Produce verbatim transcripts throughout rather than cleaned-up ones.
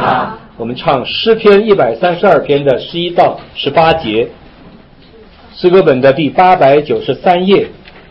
他。我们唱诗篇一百三十二篇的十一到十八节，诗歌本的第八百九十三页。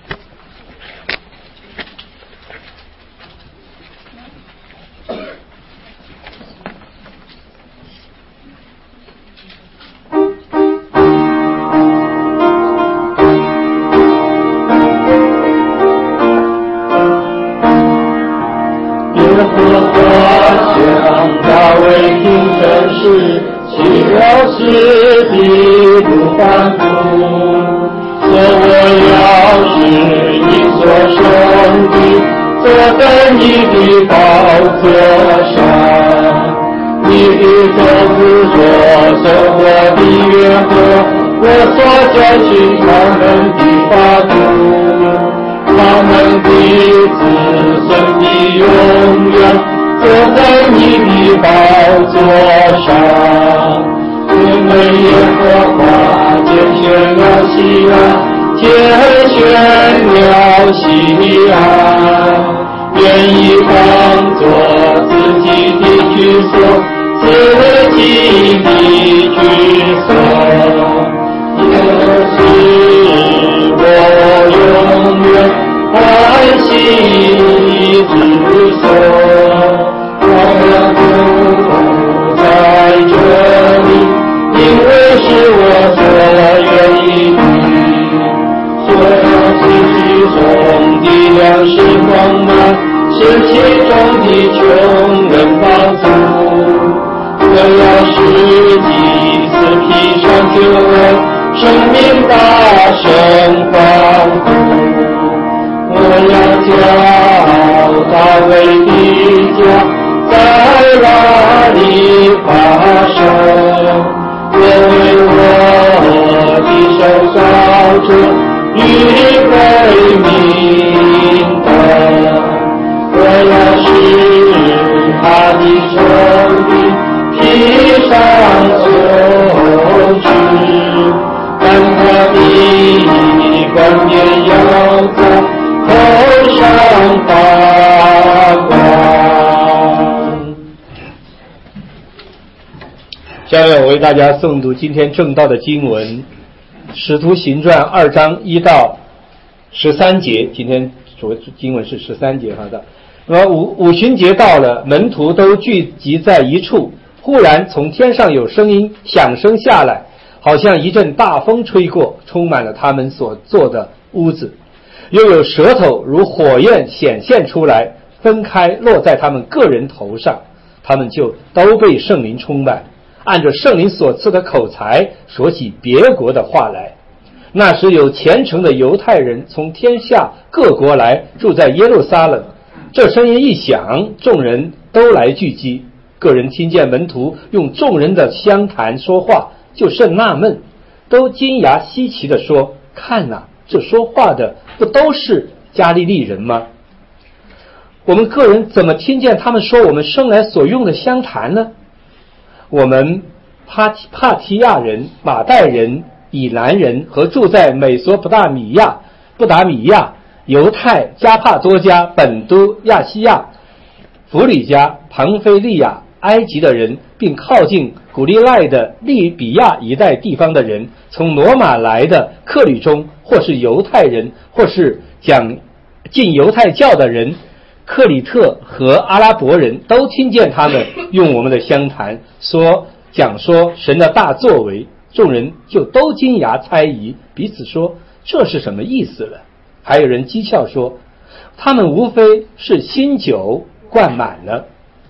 下面我为大家诵读今天正道的经文《使徒行传》二章一到十三节。今天主要经文是十三节，好的。那么五五旬节到了，门徒都聚集在一处，忽然从天上有声音响声下来，好像一阵大风吹过，充满了他们所坐的屋子。又有舌头如火焰显现出来，分开落在他们个人头上，他们就都被圣灵充满，按着圣灵所赐的口才说起别国的话来。那时有虔诚的犹太人从天下各国来，住在耶路撒冷。这声音一响，众人都来聚集。个人听见门徒用众人的相谈说话，就甚纳闷，都惊讶稀奇地说：看哪，这说话的不都是加利利人吗？我们个人怎么听见他们说我们生来所用的相谈呢？我们帕提帕提亚人、马代人、以兰人和住在美索不达米亚、不达米亚、犹太、加帕多家、本都、亚细亚、弗里加、庞菲利亚、埃及的人，并靠近古利奈的利比亚一带地方的人，从罗马来的客旅中，或是犹太人，或是讲进犹太教的人，克里特和阿拉伯人都听见他们用我们的相谈说讲说神的大作为，众人就都惊讶猜疑，彼此说这是什么意思了。还有人讥诮说他们无非是新酒灌满了。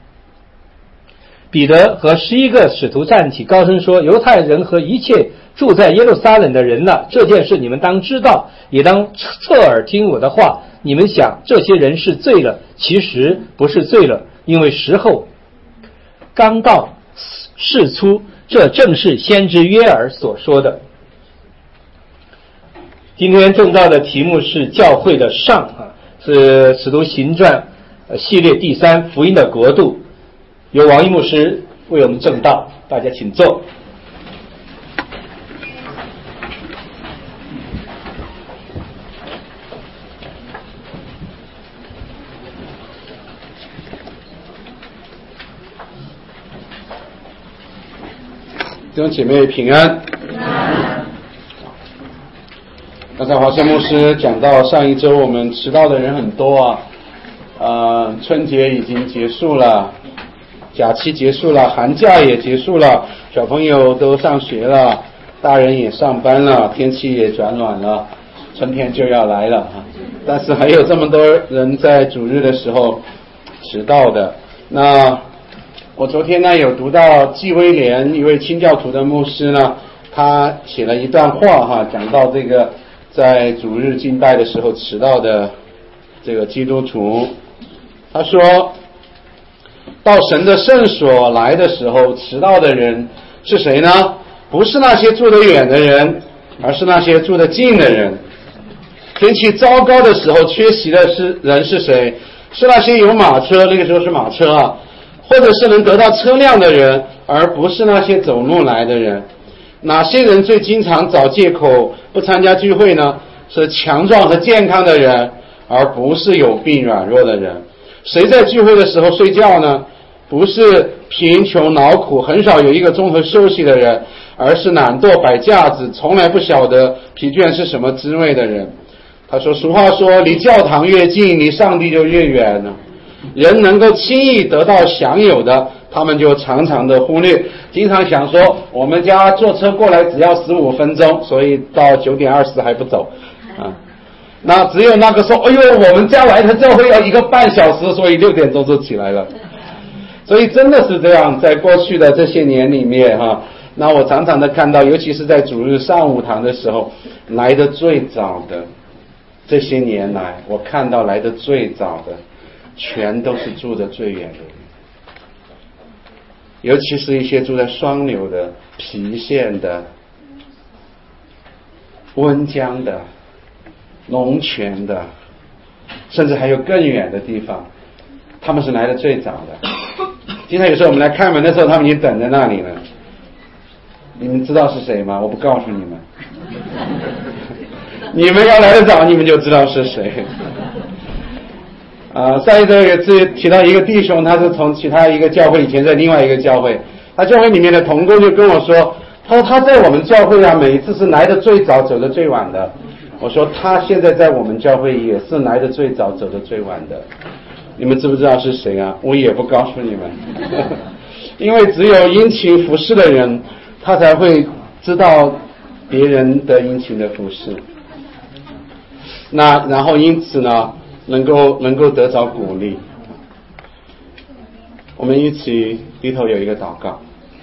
彼得和十一个使徒站起高声说：犹太人和一切住在耶路撒冷的人了，这件事你们当知道，也当侧耳听我的话。你们想这些人是醉了，其实不是醉了，因为时候刚到，事出，这正是先知约珥所说的。今天正道的题目是教会的上啊，是使徒行传系列第三福音的国度，由王一牧师为我们正道，大家请坐。 弟兄姐妹平安。刚才华宪牧师讲到，上一周我们迟到的人很多啊，呃，春节已经结束了，假期结束了，寒假也结束了，小朋友都上学了，大人也上班了，天气也转暖了，春天就要来了啊！但是还有这么多人在主日的时候迟到的。那我昨天呢有读到纪威廉一位清教徒的牧师呢，他写了一段话哈，讲到这个在主日敬拜的时候迟到的这个基督徒。他说，到神的圣所来的时候，迟到的人是谁呢？不是那些住得远的人，而是那些住得近的人。天气糟糕的时候缺席的是人是谁？是那些有马车，那个时候是马车啊，或者是能得到车辆的人，而不是那些走路来的人。哪些人最经常找借口不参加聚会呢？是强壮和健康的人，而不是有病软弱的人。谁在聚会的时候睡觉呢？不是贫穷恼苦很少有一个钟头休息的人，而是懒惰摆架子从来不晓得疲倦是什么滋味的人。他说，俗话说，离教堂越近，离上帝就越远了。人能够轻易得到享有的，他们就常常的忽略，经常想说，我们家坐车过来只要十五分钟，所以到九点二十还不走啊。那只有那个说，哎呦，我们家来的教会要一个半小时，所以六点钟就起来了。所以真的是这样，在过去的这些年里面哈，那我常常的看到，尤其是在主日上午堂的时候，来的最早的这些年来，我看到来的最早的全都是住得最远的人，尤其是一些住在双流的、郫县的、温江的、龙泉的，甚至还有更远的地方，他们是来的最早的。经常有时候我们来开门的时候，他们已经等在那里了。你们知道是谁吗？我不告诉你们。你们要来得早，你们就知道是谁。啊、呃，上一周有次提到一个弟兄，他是从其他一个教会，以前在另外一个教会，他教会里面的同工就跟我说，他说他在我们教会啊，每一次是来的最早，走的最晚的。我说他现在在我们教会也是来的最早，走的最晚的。你们知不知道是谁啊？我也不告诉你们，因为只有殷勤服侍的人，他才会知道别人的殷勤的服侍。那然后因此呢，能够能够得着鼓励。我们一起低头有一个祷告。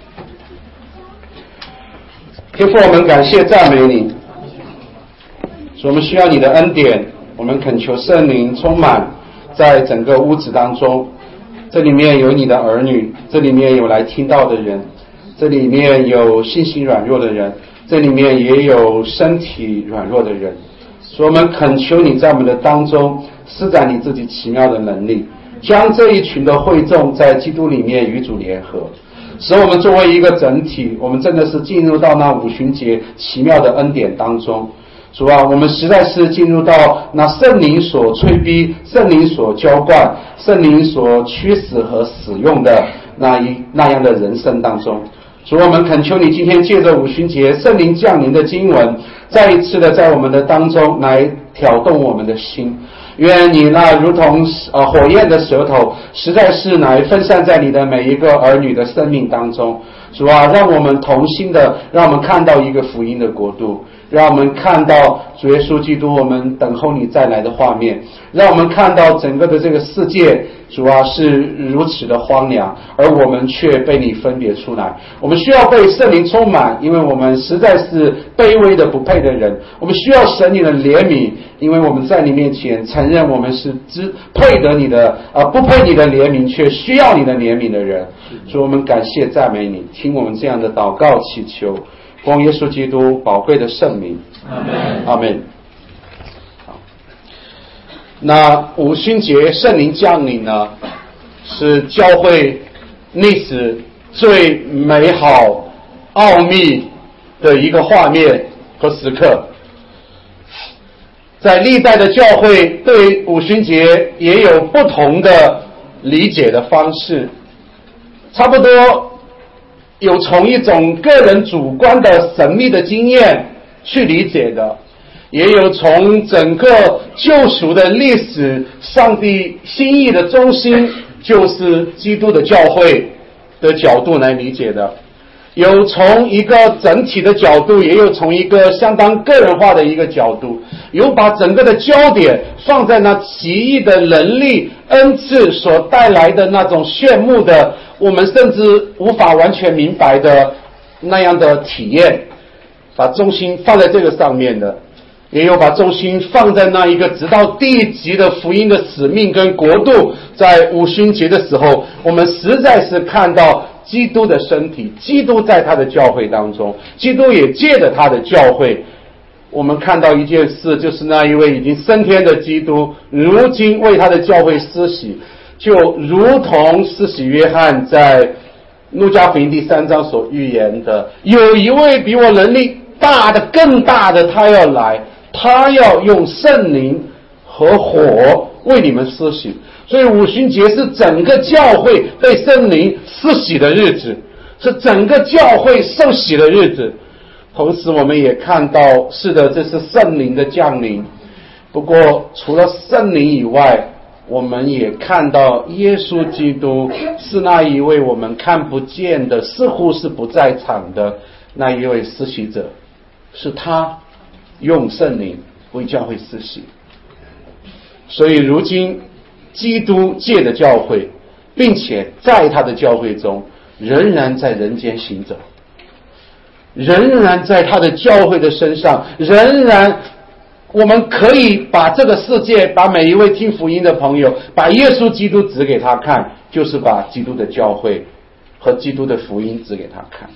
天父，我们感谢赞美你，我们需要你的恩典，我们恳求圣灵充满在整个屋子当中，这里面有你的儿女，这里面有来听到的人，这里面有信心软弱的人，这里面也有身体软弱的人。所以我们恳求你在我们的当中施展你自己奇妙的能力，将这一群的会众在基督里面与主联合，使我们作为一个整体，我们真的是进入到那五旬节奇妙的恩典当中。主啊，我们实在是进入到那圣灵所催逼、圣灵所浇灌、圣灵所驱使和使用的那一那样的人生当中。主，我们恳求你今天借着五旬节圣灵降临的经文，再一次的在我们的当中来挑动我们的心。愿你那如同呃火焰的舌头，实在是来分散在你的每一个儿女的生命当中。主啊，让我们同心的，让我们看到一个福音的国度，让我们看到主耶稣基督我们等候你再来的画面，让我们看到整个的这个世界，主啊是如此的荒凉，而我们却被你分别出来。我们需要被圣灵充满，因为我们实在是卑微的不配的人。我们需要神你的怜悯，因为我们在你面前承认我们是只配得你的呃不配你的怜悯，却需要你的怜悯的人。所以我们感谢赞美你，听我们这样的祷告祈求，奉耶稣基督宝贵的圣名，阿们，阿们。好，那五旬节圣灵降临呢，是教会历史最美好奥秘的一个画面和时刻。在历代的教会对五旬节也有不同的理解的方式，差不多有从一种个人主观的神秘的经验去理解的，也有从整个救赎的历史，上帝心意的中心就是基督的教会的角度来理解的，有从一个整体的角度，也有从一个相当个人化的一个角度，有把整个的焦点放在那奇异的能力恩赐所带来的那种炫目的，我们甚至无法完全明白的那样的体验，把重心放在这个上面的，也有把重心放在那一个直到地极的福音的使命跟国度。在五旬节的时候，我们实在是看到基督的身体，基督在他的教会当中，基督也借着他的教会，我们看到一件事，就是那一位已经升天的基督如今为他的教会施洗，就如同施洗约翰在路加福音第三章所预言的，有一位比我能力大的更大的，他要来，他要用圣灵和火为你们施洗。所以五旬节是整个教会被圣灵施洗的日子，是整个教会受洗的日子。同时我们也看到，是的，这是圣灵的降临。不过除了圣灵以外，我们也看到耶稣基督是那一位我们看不见的，似乎是不在场的那一位施洗者，是他用圣灵为教会施洗。所以如今基督借着教会，并且在他的教会中仍然在人间行走，仍然在他的教会的身上，仍然我们可以把这个世界，把每一位听福音的朋友，把耶稣基督指给他看，就是把基督的教会和基督的福音指给他看。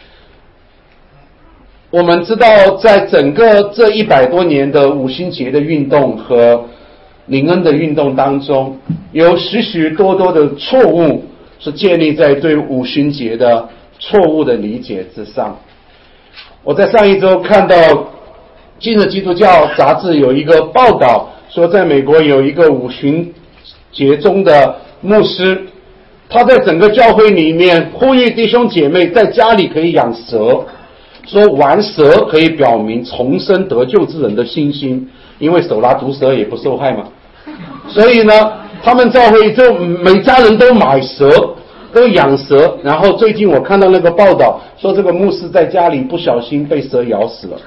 我们知道在整个这一百多年的五旬节的运动和灵恩的运动当中，有许许多多的错误是建立在对五旬节的错误的理解之上。我在上一周看到今日基督教杂志有一个报道，说在美国有一个五旬节中的牧师，他在整个教会里面呼吁弟兄姐妹在家里可以养蛇，说玩蛇可以表明重生得救之人的信心，因为手拉毒蛇也不受害嘛。所以呢，他们教会就每家人都买蛇，都养蛇。然后最近我看到那个报道说，这个牧师在家里不小心被蛇咬死了。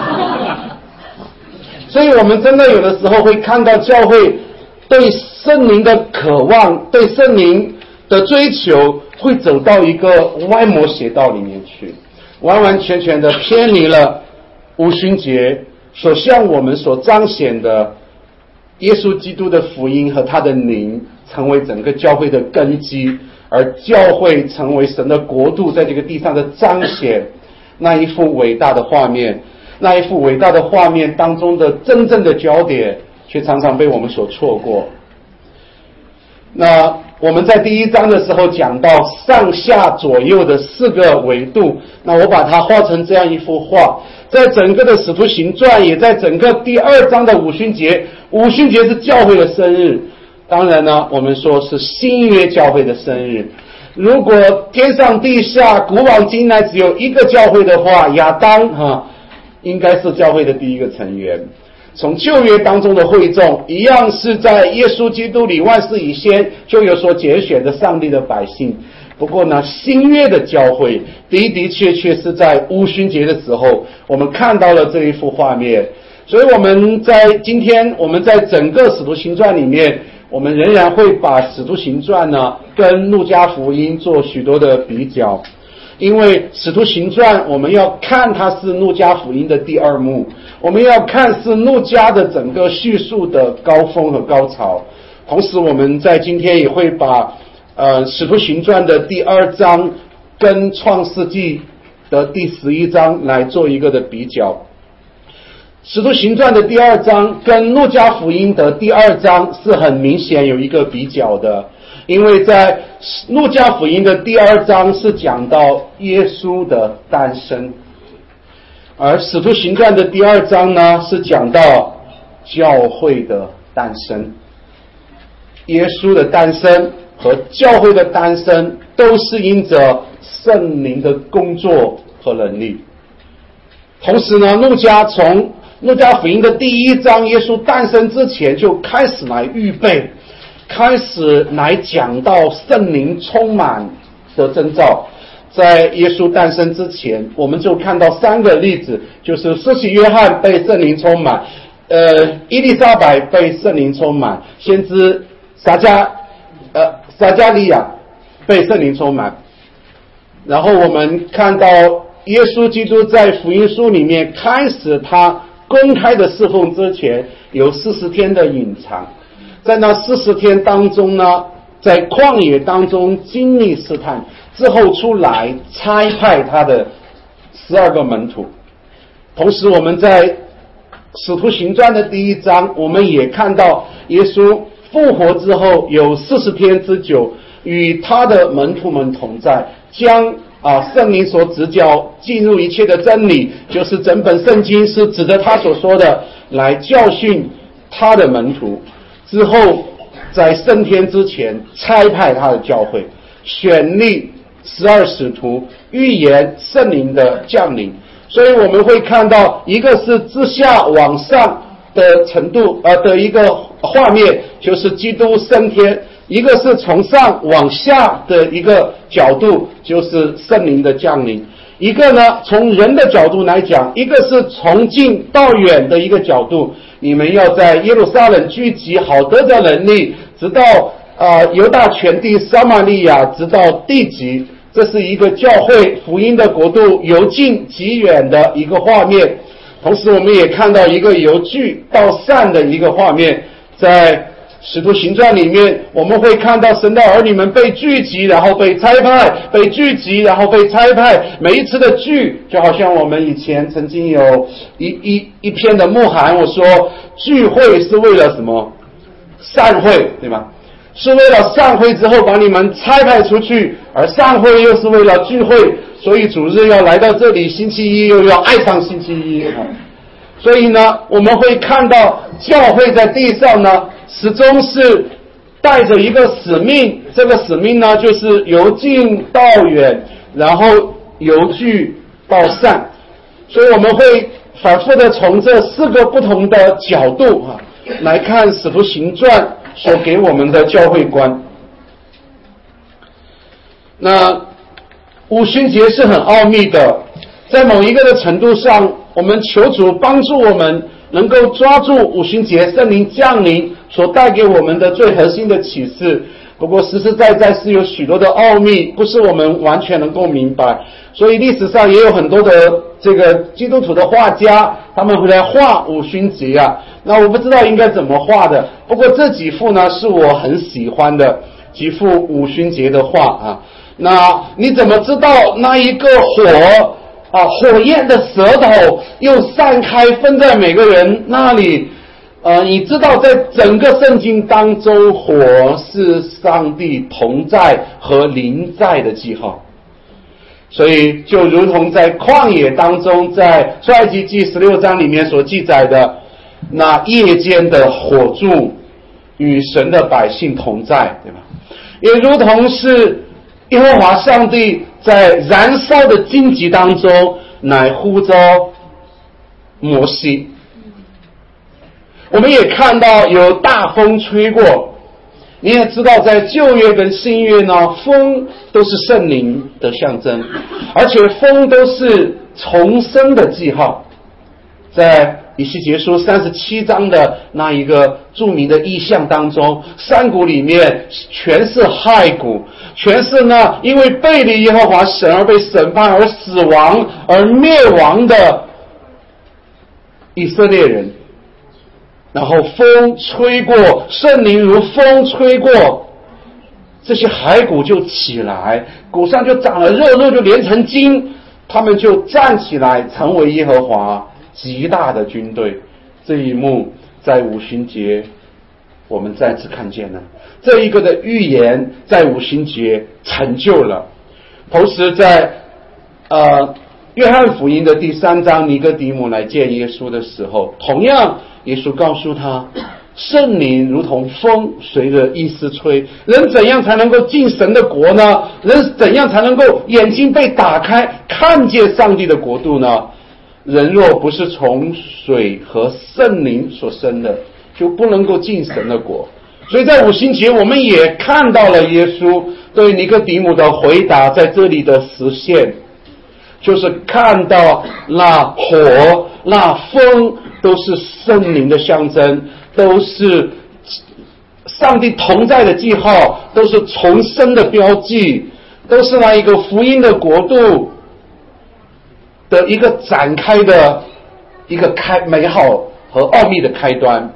所以我们真的有的时候会看到教会对圣灵的渴望，对圣灵的追求，会走到一个歪魔邪道里面去，完完全全的偏离了五旬节所向我们所彰显的耶稣基督的福音和他的灵成为整个教会的根基，而教会成为神的国度在这个地上的彰显，那一幅伟大的画面，那一幅伟大的画面当中的真正的焦点却常常被我们所错过。那我们在第一章的时候讲到上下左右的四个维度，那我把它画成这样一幅画，在整个的使徒行传，也在整个第二章的五旬节，五旬节是教会的生日，当然呢我们说是新约教会的生日。如果天上地下古往今来只有一个教会的话，亚当哈应该是教会的第一个成员。从旧约当中的会众，一样是在耶稣基督里万事以先就有所拣选的上帝的百姓。不过呢，新约的教会的的确确是在五旬节的时候，我们看到了这一幅画面。所以我们在今天，我们在整个使徒行传里面，我们仍然会把使徒行传呢跟路加福音做许多的比较。因为使徒行传我们要看它是路加福音的第二幕，我们要看是路加的整个叙述的高峰和高潮。同时我们在今天也会把呃使徒行传的第二章跟创世纪的第十一章来做一个的比较。使徒行传的第二章跟路加福音的第二章是很明显有一个比较的，因为在路加福音的第二章是讲到耶稣的诞生，而使徒行传的第二章呢是讲到教会的诞生。耶稣的诞生和教会的诞生都是因着圣灵的工作和能力。同时呢，路加从路加福音的第一章耶稣诞生之前就开始来预备，开始来讲到圣灵充满的征兆。在耶稣诞生之前，我们就看到三个例子，就是施洗约翰被圣灵充满，呃，伊丽莎白被圣灵充满，先知撒加呃撒加利亚被圣灵充满。然后我们看到耶稣基督在福音书里面开始他公开的侍奉之前，有四十天的隐藏，在那四十天当中呢，在旷野当中经历试探之后出来，差派他的十二个门徒。同时我们在使徒行传的第一章，我们也看到耶稣复活之后有四十天之久与他的门徒们同在，将啊圣灵所指教进入一切的真理，就是整本圣经是指着他所说的来教训他的门徒。之后在升天之前差派他的教会，选立十二使徒，预言圣灵的降临。所以我们会看到一个是自下往上的程度呃的一个画面，就是基督升天；一个是从上往下的一个角度，就是圣灵的降临；一个呢从人的角度来讲，一个是从近到远的一个角度，你们要在耶路撒冷聚集，好得着能力，直到呃犹大全地撒玛利亚，直到地极。这是一个教会福音的国度由近及远的一个画面。同时我们也看到一个由聚到散的一个画面。在使徒行传里面，我们会看到神的儿女们被聚集，然后被差派，被聚集，然后被差派。每一次的聚，就好像我们以前曾经有一一一篇的牧函，我说聚会是为了什么？散会，对吧？是为了散会之后把你们差派出去，而散会又是为了聚会，所以主日要来到这里，星期一又要爱上星期一。所以呢，我们会看到教会在地上呢，始终是带着一个使命，这个使命呢，就是由近到远，然后由聚到散。所以我们会反复的从这四个不同的角度啊来看使徒行传所给我们的教会观。那五旬节是很奥秘的，在某一个的程度上，我们求主帮助我们能够抓住五旬节圣灵降临所带给我们的最核心的启示。不过实实在在是有许多的奥秘，不是我们完全能够明白。所以历史上也有很多的这个基督徒的画家，他们会来画五旬节啊。那我不知道应该怎么画的，不过这几幅呢是我很喜欢的几幅五旬节的画啊。那你怎么知道那一个火啊火焰的舌头又散开分在每个人那里？呃，你知道在整个圣经当中，火是上帝同在和临在的记号。所以就如同在旷野当中，在出埃及记十六章里面所记载的，那夜间的火柱与神的百姓同在，对吧？也如同是耶和华上帝在燃烧的荆棘当中乃呼召摩西。我们也看到有大风吹过，你也知道在旧约跟新约呢，风都是圣灵的象征，而且风都是重生的记号。在以西结书三十七章的那一个著名的意象当中，山谷里面全是骸骨，全是呢因为背离耶和华神而被审判而死亡而灭亡的以色列人。然后风吹过，圣灵如风吹过，这些骸骨就起来，骨上就长了肉，肉就连成筋，他们就站起来，成为耶和华极大的军队。这一幕在五旬节我们再次看见了，这一个的预言在五旬节成就了。同时在呃约翰福音的第三章，尼哥底母来见耶稣的时候，同样耶稣告诉他， 圣灵如同风随着意思吹。人怎样才能够进神的国呢？人怎样才能够眼睛被打开，看见上帝的国度呢？人若不是从水和圣灵所生的，就不能够进神的国。所以在五旬节我们也看到了耶稣对尼哥底母的回答在这里的实现，就是看到那火那风都是圣灵的象征，都是上帝同在的记号，都是重生的标记，都是那一个福音的国度的一个展开的一个开美好和奥秘的开端。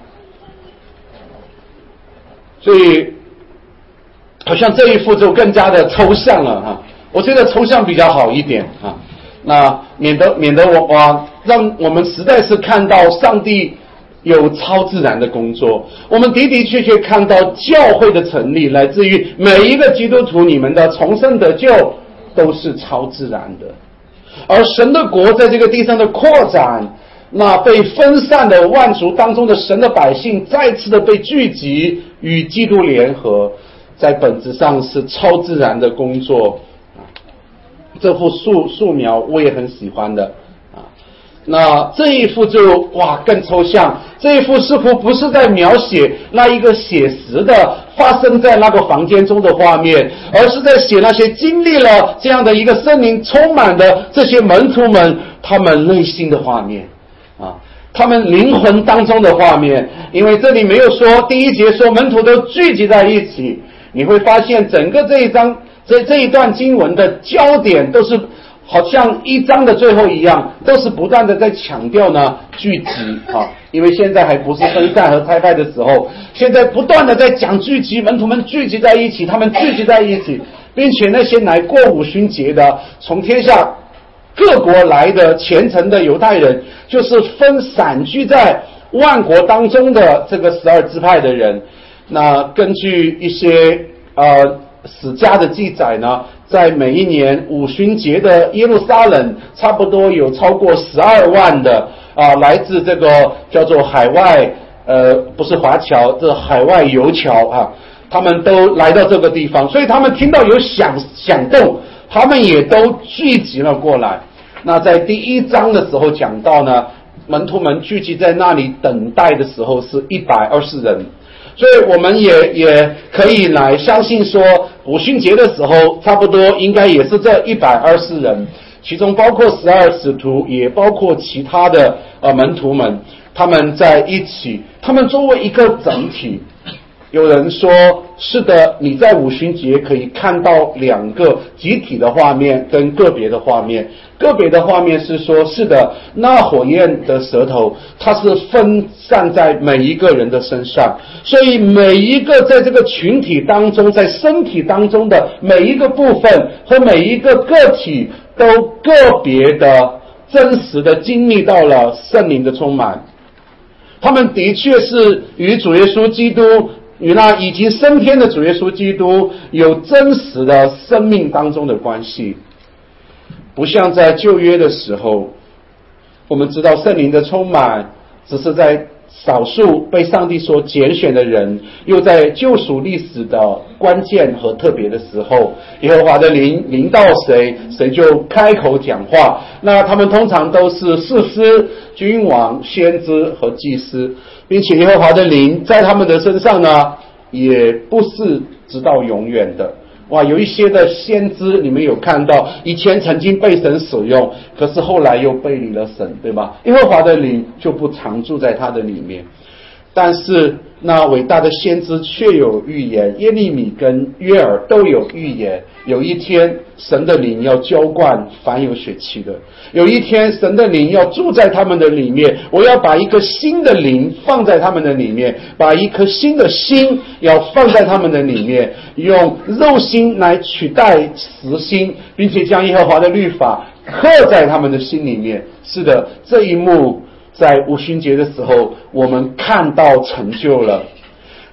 所以好像这一幅就更加的抽象了哈，我觉得抽象比较好一点啊，那免得免得我啊让我们实在是看到上帝有超自然的工作。我们的的确确看到教会的成立来自于每一个基督徒，你们的重生得救都是超自然的，而神的国在这个地上的扩展，那被分散的万族当中的神的百姓再次的被聚集与基督联合，在本质上是超自然的工作。这幅素素描我也很喜欢的啊。那这一幅就哇更抽象，这一幅似乎不是在描写那一个写实的发生在那个房间中的画面，而是在写那些经历了这样的一个圣灵充满的这些门徒们他们内心的画面啊，他们灵魂当中的画面。因为这里没有说第一节说门徒都聚集在一起，你会发现整个这一章这这一段经文的焦点都是好像一章的最后一样，都是不断的在强调呢聚集啊，因为现在还不是分散和拆派的时候，现在不断的在讲聚集，门徒们聚集在一起，他们聚集在一起，并且那些来过五旬节的从天下各国来的虔诚的犹太人，就是分散居在万国当中的这个十二支派的人。那根据一些呃史家的记载呢，在每一年五旬节的耶路撒冷，差不多有超过十二万的啊、呃、来自这个叫做海外呃不是华侨，这海外游侨啊，他们都来到这个地方，所以他们听到有响响动，他们也都聚集了过来。那在第一章的时候讲到呢，门徒们聚集在那里等待的时候是一百二十人，所以我们也也可以来相信说，五旬节的时候差不多应该也是这一百二十人，其中包括十二使徒，也包括其他的呃门徒们，他们在一起，他们作为一个整体。有人说是的，你在五旬节可以看到两个集体的画面跟个别的画面。个别的画面是说，是的，那火焰的舌头它是分散在每一个人的身上，所以每一个在这个群体当中，在身体当中的每一个部分和每一个个体都个别的真实的经历到了圣灵的充满。他们的确是与主耶稣基督，与那已经升天的主耶稣基督有真实的生命当中的关系。不像在旧约的时候，我们知道圣灵的充满只是在少数被上帝所拣选的人，又在救赎历史的关键和特别的时候，耶和华的灵临到谁，谁就开口讲话。那他们通常都是士师、君王、先知和祭司，并且耶和华的灵在他们的身上呢，也不是直到永远的。哇，有一些的先知你们有看到，以前曾经被神使用，可是后来又背离了神，对吧？耶和华的灵就不常住在他的里面。但是那伟大的先知却有预言，耶利米跟约珥都有预言，有一天神的灵要浇灌凡有血气的，有一天神的灵要住在他们的里面，我要把一个新的灵放在他们的里面，把一颗新的心要放在他们的里面，用肉心来取代实心，并且将耶和华的律法刻在他们的心里面。是的，这一幕在五旬节的时候我们看到成就了。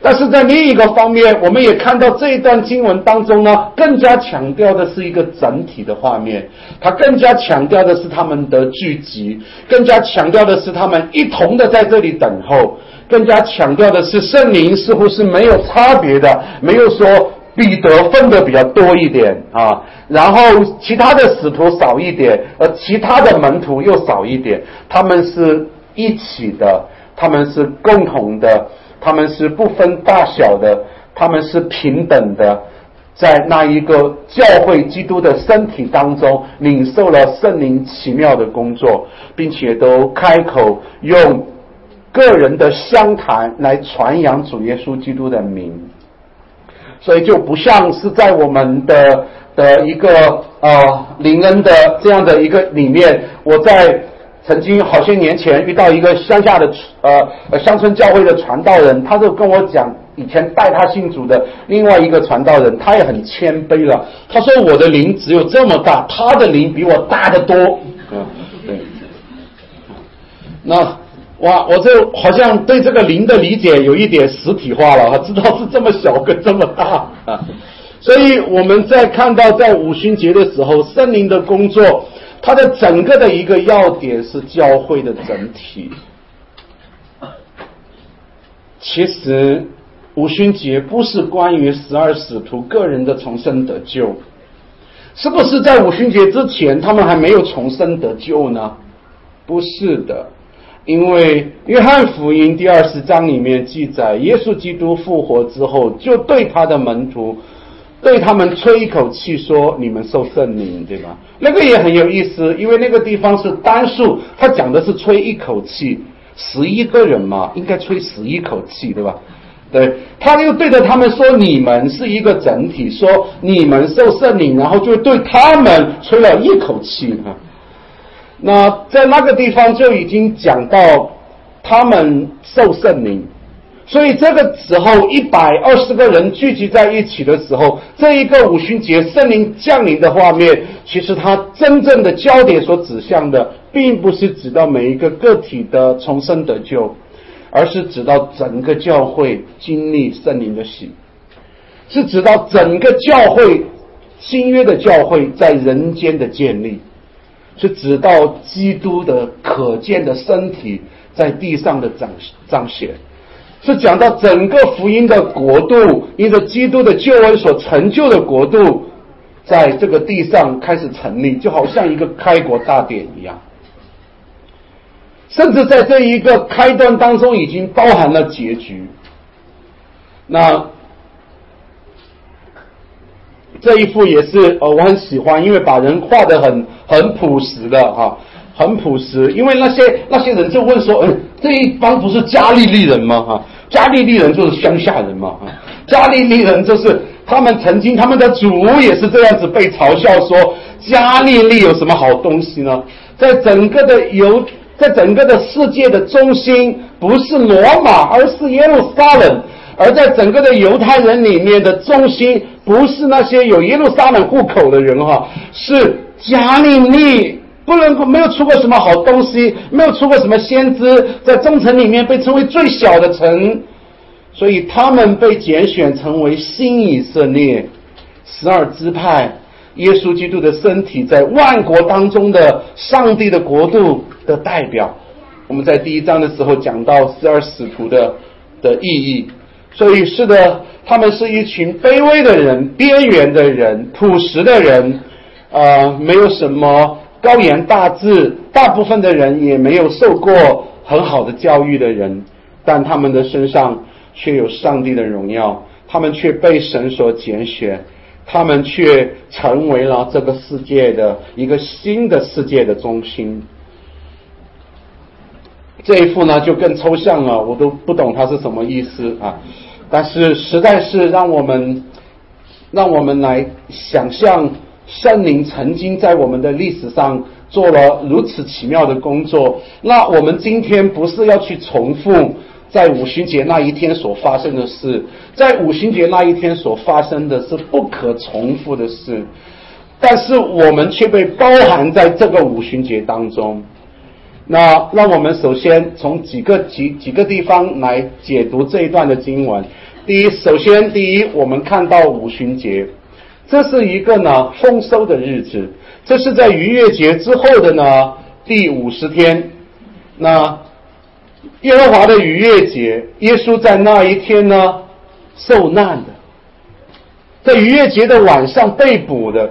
但是在另一个方面，我们也看到这一段经文当中呢，更加强调的是一个整体的画面，它更加强调的是他们的聚集，更加强调的是他们一同的在这里等候，更加强调的是圣灵似乎是没有差别的，没有说彼得分的比较多一点啊，然后其他的使徒少一点，而其他的门徒又少一点，他们是一起的，他们是共同的，他们是不分大小的，他们是平等的，在那一个教会基督的身体当中领受了圣灵奇妙的工作，并且都开口用个人的相谈来传扬主耶稣基督的名。所以就不像是在我们的的一个呃灵恩的这样的一个里面，我在曾经好些年前遇到一个乡下的呃乡村教会的传道人，他就跟我讲，以前带他信主的另外一个传道人，他也很谦卑了。他说我的灵只有这么大，他的灵比我大得多。嗯，对。那哇，我这好像对这个灵的理解有一点实体化了，知道是这么小跟这么大啊。所以我们在看到在五旬节的时候，圣灵的工作，它的整个的一个要点是教会的整体。其实五旬节不是关于十二使徒个人的重生得救，是不是在五旬节之前他们还没有重生得救呢？不是的，因为约翰福音第二十章里面记载，耶稣基督复活之后，就对他的门徒对他们吹一口气说，你们受圣灵，对吧？那个也很有意思，因为那个地方是单数，他讲的是吹一口气，十一个人嘛，应该吹十一口气，对吧？对，他又对着他们说，你们是一个整体，说你们受圣灵，然后就对他们吹了一口气。那在那个地方就已经讲到他们受圣灵，所以这个时候一百二十个人聚集在一起的时候，这一个五旬节圣灵降临的画面，其实它真正的焦点所指向的，并不是指到每一个个体的重生得救，而是指到整个教会经历圣灵的洗，是指到整个教会新约的教会在人间的建立，是指到基督的可见的身体在地上的彰彰显，是讲到整个福音的国度，因着基督的救恩所成就的国度，在这个地上开始成立，就好像一个开国大典一样。甚至在这一个开端当中，已经包含了结局。那这一幅也是呃我很喜欢，因为把人画得很很朴实的哈，很朴实。因为那些那些人就问说，嗯，这一帮不是加利利人吗？哈，加利利人就是乡下人嘛，哈，加利利人就是他们曾经他们的主也是这样子被嘲笑说，加利利有什么好东西呢？在整个的犹在整个的世界的中心，不是罗马，而是耶路撒冷。而在整个的犹太人里面的中心，不是那些有耶路撒冷户口的人哈，是加利利，不能够没有出过什么好东西，没有出过什么先知，在中城里面被称为最小的城，所以他们被拣选成为新以色列，十二支派，耶稣基督的身体在万国当中的上帝的国度的代表。我们在第一章的时候讲到十二使徒的的意义。所以是的，他们是一群卑微的人，边缘的人，朴实的人，呃，没有什么高言大志，大部分的人也没有受过很好的教育的人，但他们的身上却有上帝的荣耀，他们却被神所拣选，他们却成为了这个世界的一个新的世界的中心。这一幅呢就更抽象了，我都不懂它是什么意思啊！但是实在是让我们让我们来想象圣灵曾经在我们的历史上做了如此奇妙的工作。那我们今天不是要去重复在五旬节那一天所发生的事，在五旬节那一天所发生的是不可重复的事，但是我们却被包含在这个五旬节当中。那让我们首先从几个几几个地方来解读这一段的经文。 第一，首先第一，我们看到五旬节，这是一个呢丰收的日子，这是在逾越节之后的呢第五十天。那耶和华的逾越节，耶稣在那一天呢受难的，在逾越节的晚上被捕的，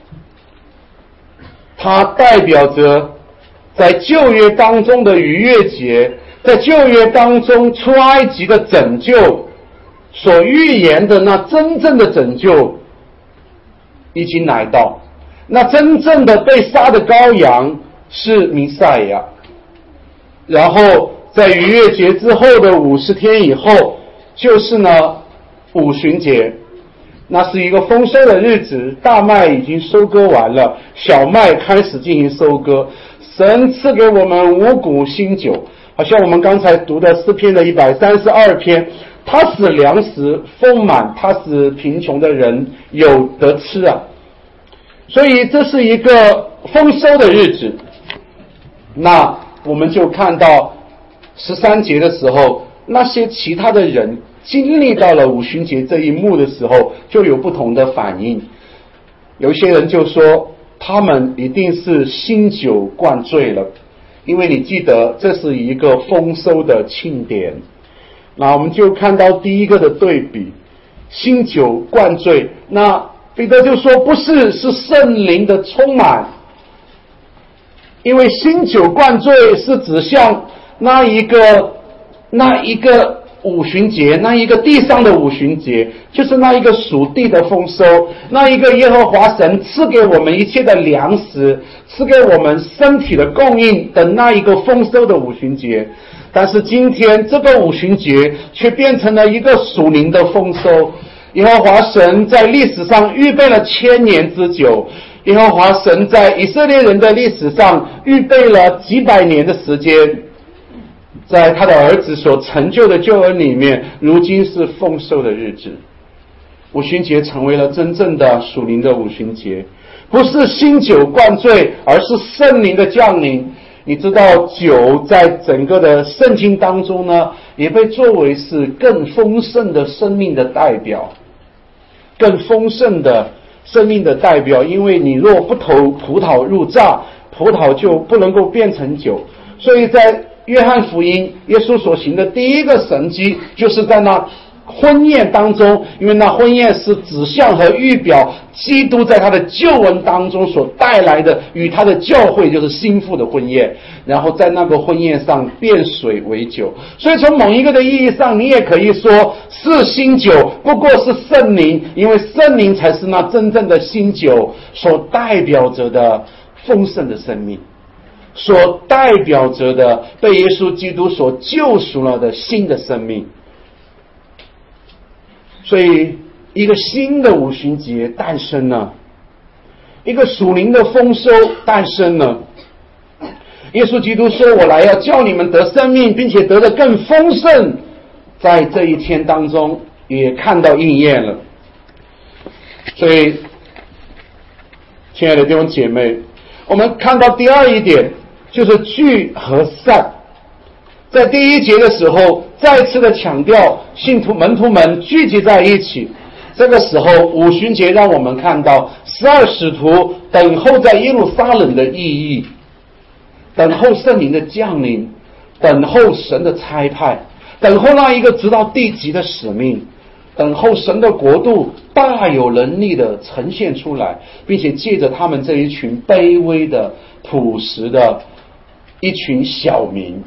它代表着在旧约当中的逾越节，在旧约当中出埃及的拯救所预言的那真正的拯救已经来到，那真正的被杀的羔羊是弥赛亚。然后在逾越节之后的五十天以后，就是呢五旬节，那是一个丰收的日子，大麦已经收割完了，小麦开始进行收割，神赐给我们五谷新酒，好像我们刚才读的诗篇的一百三十二篇，他使粮食丰满，他使贫穷的人有得吃啊。所以这是一个丰收的日子。那我们就看到十三节的时候，那些其他的人经历到了五旬节这一幕的时候，就有不同的反应。有些人就说他们一定是新酒灌醉了，因为你记得这是一个丰收的庆典。那我们就看到第一个的对比，新酒灌醉，那彼得就说不是，是圣灵的充满。因为新酒灌醉是指向那一个那一个五旬节，那一个地上的五旬节，就是那一个属地的丰收，那一个耶和华神赐给我们一切的粮食，赐给我们身体的供应的那一个丰收的五旬节。但是今天这个五旬节却变成了一个属灵的丰收。耶和华神在历史上预备了千年之久，耶和华神在以色列人的历史上预备了几百年的时间，在他的儿子所成就的救恩里面，如今是丰收的日子。五旬节成为了真正的属灵的五旬节，不是新酒灌醉，而是圣灵的降临。你知道酒在整个的圣经当中呢，也被作为是更丰盛的生命的代表，更丰盛的生命的代表。因为你若不投葡萄入榨，葡萄就不能够变成酒。所以在约翰福音，耶稣所行的第一个神迹，就是在那婚宴当中，因为那婚宴是指向和预表基督在他的救恩当中所带来的与他的教会，就是新妇的婚宴，然后在那个婚宴上变水为酒。所以从某一个的意义上，你也可以说是新酒，不过是圣灵，因为圣灵才是那真正的新酒所代表着的丰盛的生命，所代表着的被耶稣基督所救赎了的新的生命。所以一个新的五旬节诞生了，一个属灵的丰收诞生了。耶稣基督说，我来要叫你们得生命，并且得的更丰盛，在这一天当中也看到应验了。所以亲爱的弟兄姐妹，我们看到第二一点，就是聚和散。在第一节的时候再次的强调信徒门徒们聚集在一起，这个时候五旬节让我们看到十二使徒等候在耶路撒冷的意义，等候圣灵的降临，等候神的差派，等候那一个直到地极的使命，等候神的国度大有能力的呈现出来，并且借着他们这一群卑微的朴实的一群小民。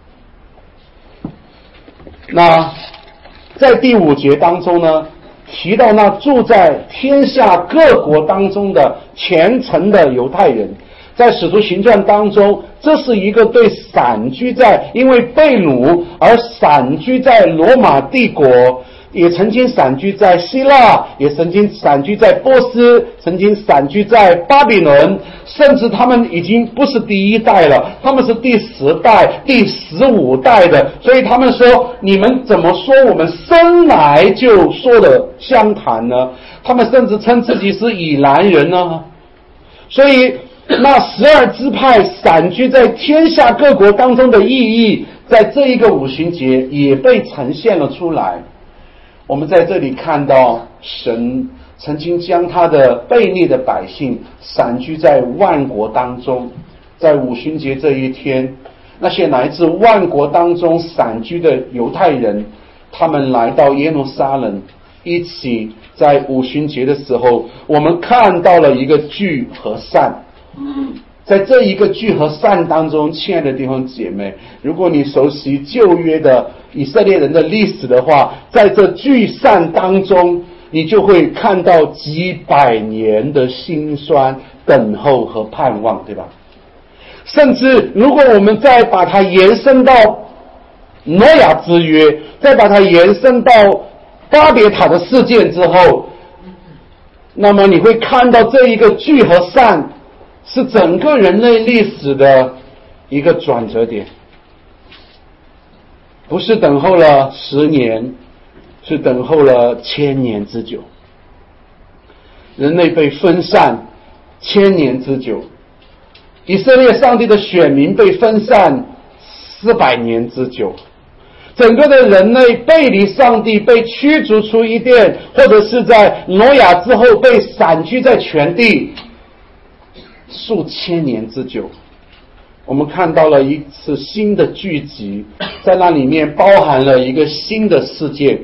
那在第五节当中呢，提到那住在天下各国当中的虔诚的犹太人，在使徒行传当中，这是一个对散居在因为被掳而散居在罗马帝国，也曾经散居在希腊，也曾经散居在波斯，曾经散居在巴比伦，甚至他们已经不是第一代了，他们是第十代第十五代的。所以他们说，你们怎么说我们生来就说的相谈呢？他们甚至称自己是以兰人呢。所以那十二支派散居在天下各国当中的意义，在这一个五旬节也被呈现了出来。 我们在这里看到神曾经将他的悖逆的百姓散居在万国当中。在五旬节这一天，那些来自万国当中散居的犹太人，他们来到耶路撒冷，一起在五旬节的时候，我们看到了一个聚和散。在这一个聚和散当中，亲爱的弟兄姐妹，如果你熟悉旧约的以色列人的历史的话，在这聚散当中，你就会看到几百年的辛酸、等候和盼望，对吧？甚至如果我们再把它延伸到挪亚之约，再把它延伸到巴别塔的事件之后，那么你会看到这一个聚和散是整个人类历史的一个转折点，不是等候了十年，是等候了千年之久。人类被分散千年之久，以色列上帝的选民被分散四百年之久，整个的人类背离上帝，被驱逐出伊甸，或者是在挪亚之后被散居在全地数千年之久。我们看到了一次新的聚集，在那里面包含了一个新的世界。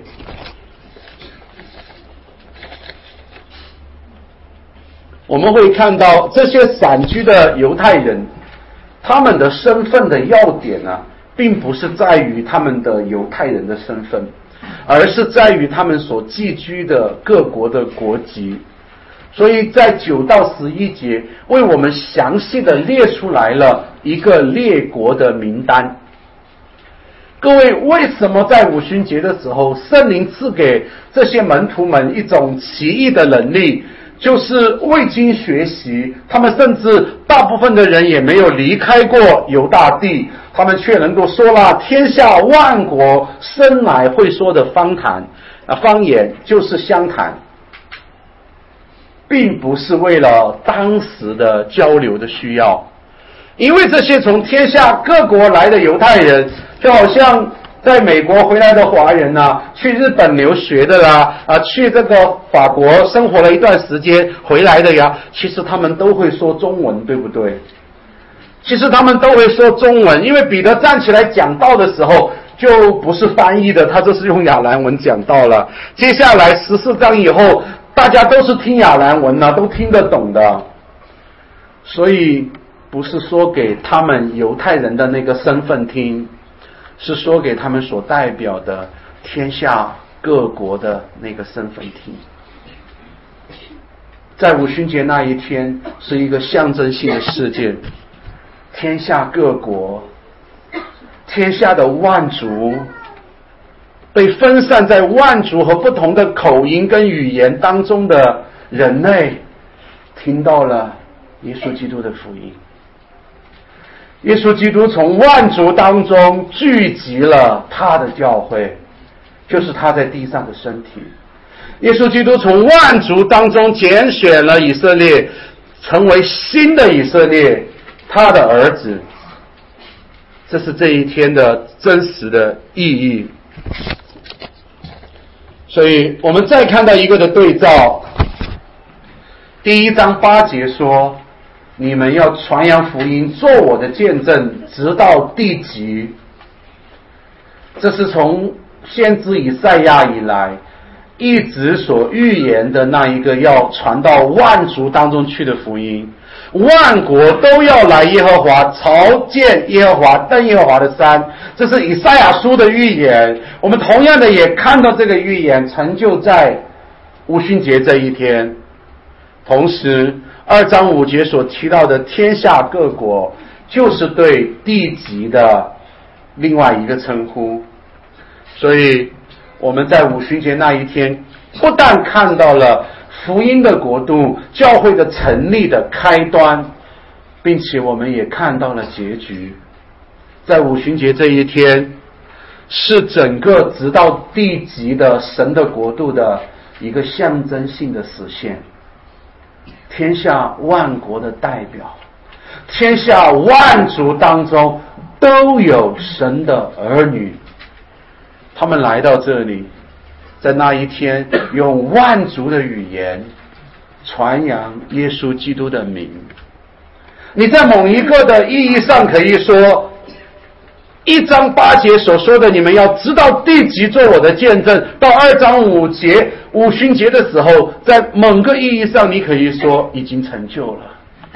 我们会看到这些散居的犹太人，他们的身份的要点呢，并不是在于他们的犹太人的身份，而是在于他们所寄居的各国的国籍。所以在九到十一节为我们详细的列出来了一个列国的名单。各位，为什么在五旬节的时候，圣灵赐给这些门徒们一种奇异的能力，就是未经学习，他们甚至大部分的人也没有离开过犹大地，他们却能够说了天下万国生来会说的方谈啊，方言就是乡谈，并不是为了当时的交流的需要。因为这些从天下各国来的犹太人，就好像在美国回来的华人啊，去日本留学的啦，啊，去这个法国生活了一段时间回来的呀，其实他们都会说中文，对不对？其实他们都会说中文，因为彼得站起来讲道的时候，就不是翻译的，他这是用亚兰文讲道了。接下来十四章以后，大家都是听亚兰文啊，都听得懂的。所以不是说给他们犹太人的那个身份听，是说给他们所代表的天下各国的那个身份听。在五旬节那一天是一个象征性的事件，天下各国，天下的万族被分散在万族和不同的口音跟语言当中的人类，听到了耶稣基督的福音。耶稣基督从万族当中聚集了他的教会，就是他在地上的身体。耶稣基督从万族当中拣选了以色列，成为新的以色列，他的儿子。这是这一天的真实的意义。所以我们再看到一个的对照，第一章八节说，你们要传扬福音，做我的见证，直到地极。这是从先知以赛亚以来一直所预言的那一个要传到万族当中去的福音，万国都要来耶和华，朝见耶和华，登耶和华的山。这是以赛亚书的预言。我们同样的也看到这个预言成就在五旬节这一天。同时二章五节所提到的天下各国，就是对地极的另外一个称呼。所以我们在五旬节那一天，不但看到了福音的国度，教会的成立的开端，并且我们也看到了结局。在五旬节这一天，是整个直到地极的神的国度的一个象征性的实现。天下万国的代表，天下万族当中都有神的儿女，他们来到这里， 在那一天用万族的语言传扬耶稣基督的名。你在某一个的意义上可以说，一章八节所说的你们要知道第几做我的见证，到二章五节五旬节的时候，在某个意义上你可以说已经成就了，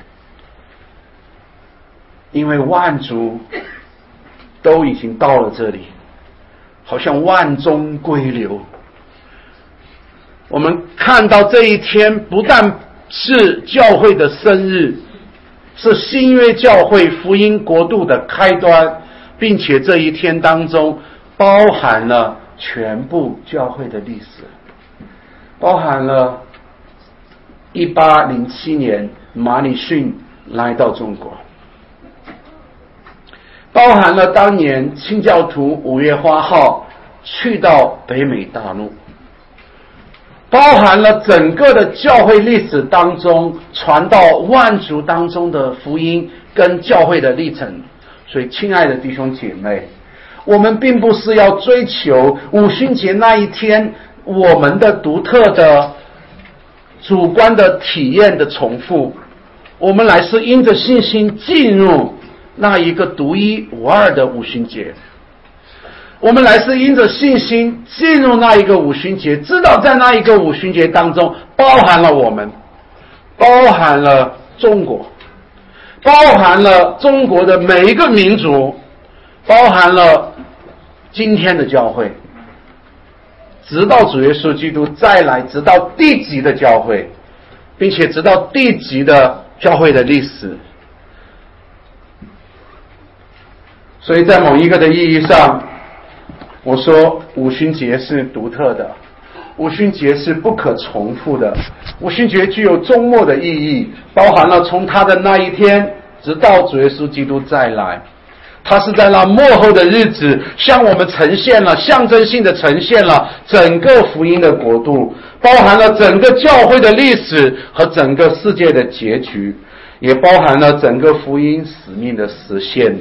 因为万族都已经到了这里，好像万中归流。我们看到这一天不但是教会的生日，是新约教会福音国度的开端，并且这一天当中包含了全部教会的历史，包含了一八零七年马礼逊来到中国，包含了当年清教徒五月花号去到北美大陆，包含了整个的教会历史当中传到万族当中的福音跟教会的历程。所以亲爱的弟兄姐妹，我们并不是要追求五旬节那一天我们的独特的主观的体验的重复，我们乃是因着信心进入那一个独一无二的五旬节，我们乃是因着信心进入那一个五旬节，知道在那一个五旬节当中包含了我们，包含了中国，包含了中国的每一个民族，包含了今天的教会，直到主耶稣基督再来，直到地极的教会，并且直到地极的教会的历史。所以在某一个的意义上，我说五旬节是独特的，五旬节是不可重复的，五旬节具有终末的意义，包含了从他的那一天直到主耶稣基督再来，他是在那末后的日子向我们呈现了象征性的呈现了整个福音的国度，包含了整个教会的历史和整个世界的结局，也包含了整个福音使命的实现。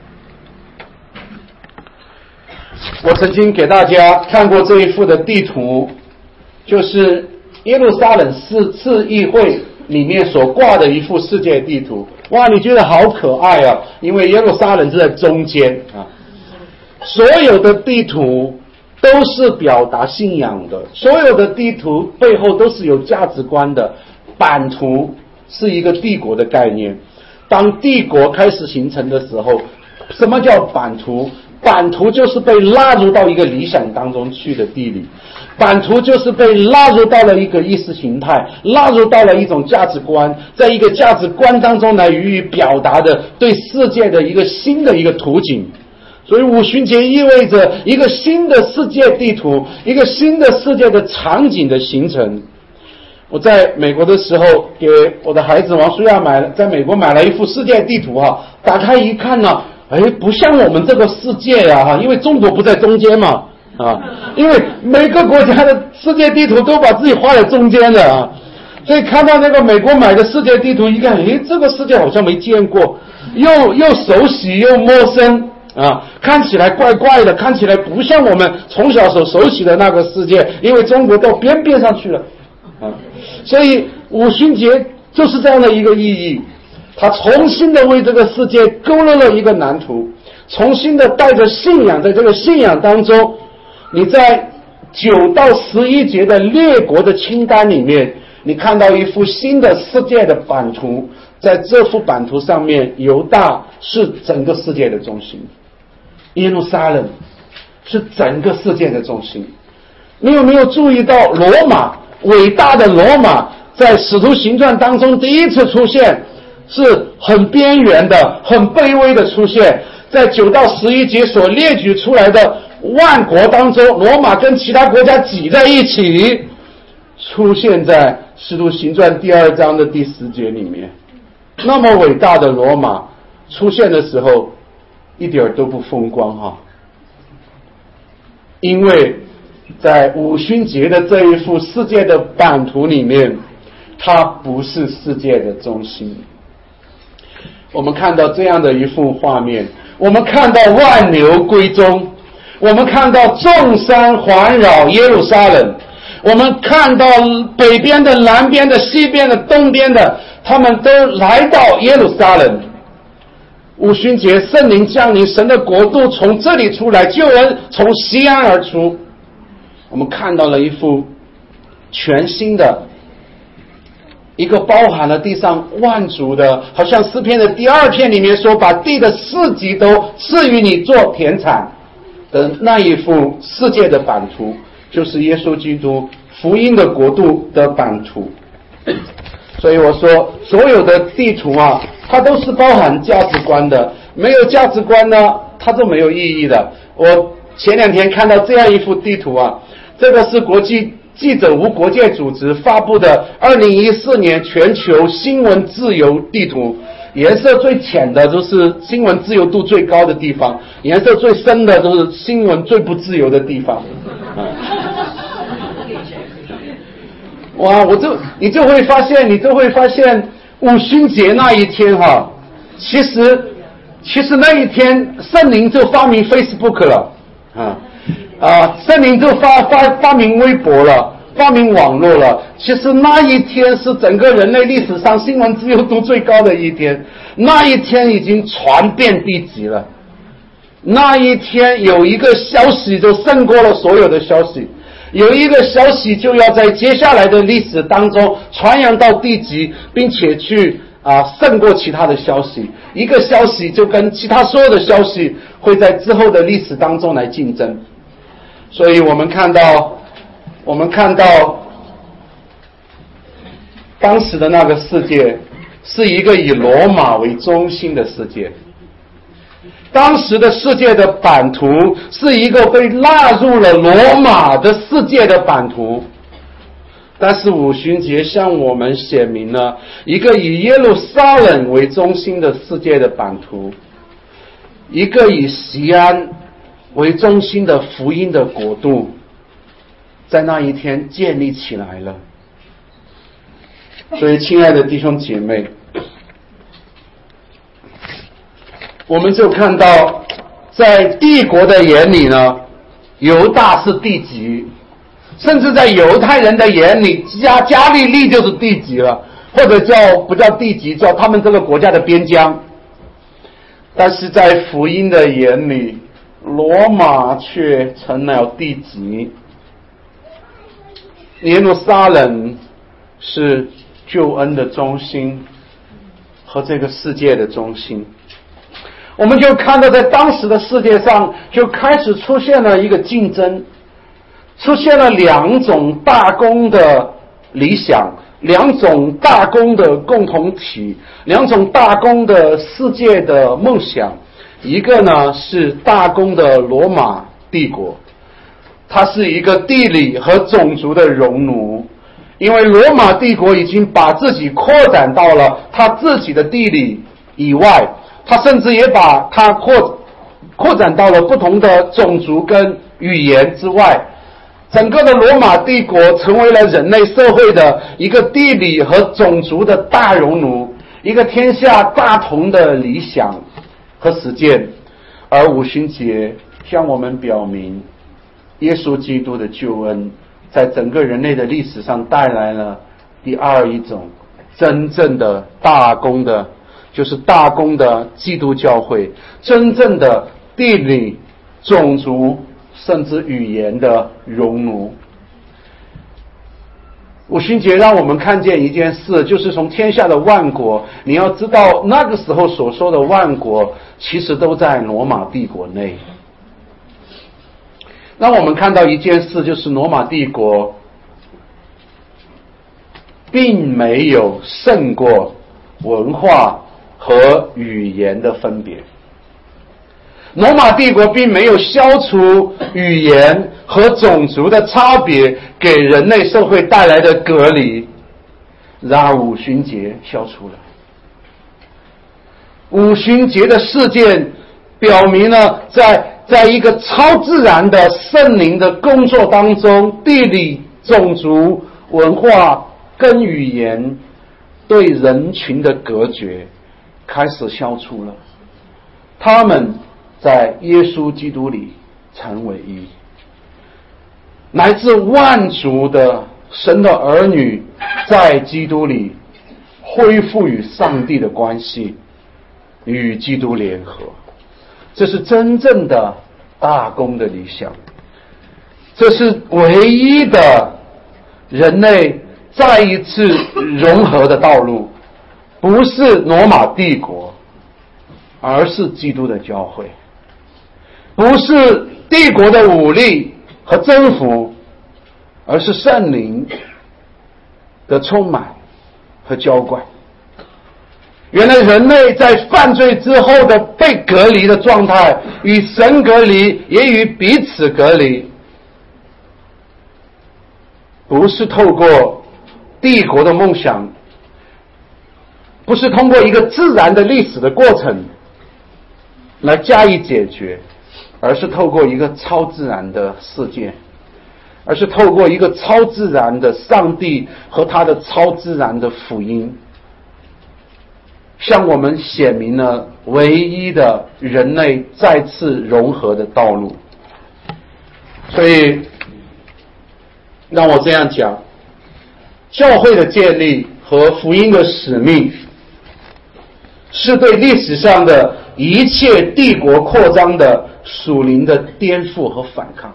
我曾经给大家看过这一幅的地图，就是耶路撒冷市市议会里面所挂的一幅世界地图。哇，你觉得好可爱啊，因为耶路撒冷是在中间啊。所有的地图都是表达信仰的，所有的地图背后都是有价值观的。版图是一个帝国的概念，当帝国开始形成的时候，什么叫版图？版图就是被拉入到一个理想当中去的地理，版图就是被拉入到了一个意识形态，拉入到了一种价值观，在一个价值观当中来予以表达的对世界的一个新的一个图景。所以五旬节意味着一个新的世界地图，一个新的世界的场景的形成。我在美国的时候给我的孩子王舒亚买了，在美国买了一幅世界地图哈，打开一看呢，哎，不像我们这个世界呀哈，因为中国不在中间嘛啊，因为每个国家的世界地图都把自己画在中间的啊，所以看到那个美国买的世界地图一看，哎，这个世界好像没见过，又又熟悉又陌生啊，看起来怪怪的，看起来不像我们从小所熟悉的那个世界，因为中国到边边上去了啊，所以五旬节就是这样的一个意义。他重新的为这个世界勾勒了一个蓝图，重新的带着信仰，在这个信仰当中，你在九到十一节的列国的清单里面，你看到一幅新的世界的版图，在这幅版图上面，犹大是整个世界的中心，耶路撒冷是整个世界的中心。你有没有注意到罗马，伟大的罗马在使徒行传当中第一次出现，是很边缘的，很卑微的出现，在九到十一节所列举出来的万国当中，罗马跟其他国家挤在一起，出现在使徒行传第二章的第十节里面。那么伟大的罗马出现的时候，一点都不风光哈，因为在五旬节的这一幅世界的版图里面，它不是世界的中心。我们看到这样的一幅画面，我们看到万流归宗， 我们看到众山环绕耶路撒冷，我们看到北边的、南边的、西边的、东边的，他们都来到耶路撒冷。五旬节，圣灵降临，神的国度从这里出来，救恩从西安而出。我们看到了一幅全新的一个包含了地上万族的，好像诗篇的第二篇里面说，把地的四极都赐予你做田产的那一幅世界的版图，就是耶稣基督福音的国度的版图。所以我说，所有的地图啊，它都是包含价值观的，没有价值观呢，它都没有意义的。我前两天看到这样一幅地图啊，这个是国际记者无国界组织发布的二零一四年全球新闻自由地图，颜色最浅的就是新闻自由度最高的地方，颜色最深的都是新闻最不自由的地方。嗯哇，我就你就会发现，你就会发现五旬节那一天哈，其实其实那一天圣灵就发明 Facebook 了啊啊，圣灵就发发发明微博了，发明网络了。其实那一天是整个人类历史上新闻自由度最高的一天，那一天已经传遍地极了。那一天有一个消息就胜过了所有的消息。有一个消息就要在接下来的历史当中传扬到地极，并且去啊胜过其他的消息。一个消息就跟其他所有的消息会在之后的历史当中来竞争。所以我们看到，我们看到当时的那个世界是一个以罗马为中心的世界。当时的世界的版图是一个被纳入了罗马的世界的版图，但是五旬节向我们显明了一个以耶路撒冷为中心的世界的版图，一个以锡安为中心的福音的国度，在那一天建立起来了。所以亲爱的弟兄姐妹，我们就看到在帝国的眼里呢，犹大是地级，甚至在犹太人的眼里，加加利利就是地级了，或者叫不叫地级，叫他们这个国家的边疆。但是在福音的眼里，罗马却成了地级，耶路撒冷是救恩的中心和这个世界的中心。我们就看到在当时的世界上就开始出现了一个竞争，出现了两种大公的理想，两种大公的共同体，两种大公的世界的梦想。一个呢是大公的罗马帝国，它是一个地理和种族的熔炉，因为罗马帝国已经把自己扩展到了它自己的地理以外，他甚至也把它扩扩展到了不同的种族跟语言之外。整个的罗马帝国成为了人类社会的一个地理和种族的大熔炉，一个天下大同的理想和实践。而五旬节向我们表明，耶稣基督的救恩在整个人类的历史上带来了第二一种真正的大公的，就是大公的基督教会，真正的地理、种族甚至语言的熔炉。五旬节让我们看见一件事，就是从天下的万国，你要知道那个时候所说的万国其实都在罗马帝国内。让我们看到一件事，就是罗马帝国并没有胜过文化和语言的分别。罗马帝国并没有消除语言和种族的差别给人类社会带来的隔离，然而五旬节消除了。五旬节的事件表明了在在一个超自然的圣灵的工作当中，地理、种族、文化跟语言对人群的隔绝开始消除了，他们在耶稣基督里成为一，乃至万族的神的儿女在基督里恢复与上帝的关系，与基督联合，这是真正的大公的理想，这是唯一的人类再一次融合的道路，不是罗马帝国，而是基督的教会，不是帝国的武力和征服，而是圣灵的充满和浇灌。原来人类在犯罪之后的被隔离的状态，与神隔离，也与彼此隔离，不是透过帝国的梦想，不是通过一个自然的历史的过程来加以解决，而是透过一个超自然的世界，而是透过一个超自然的上帝和他的超自然的福音，向我们显明了唯一的人类再次融合的道路。所以让我这样讲，教会的建立和福音的使命，是对历史上的一切帝国扩张的属灵的颠覆和反抗，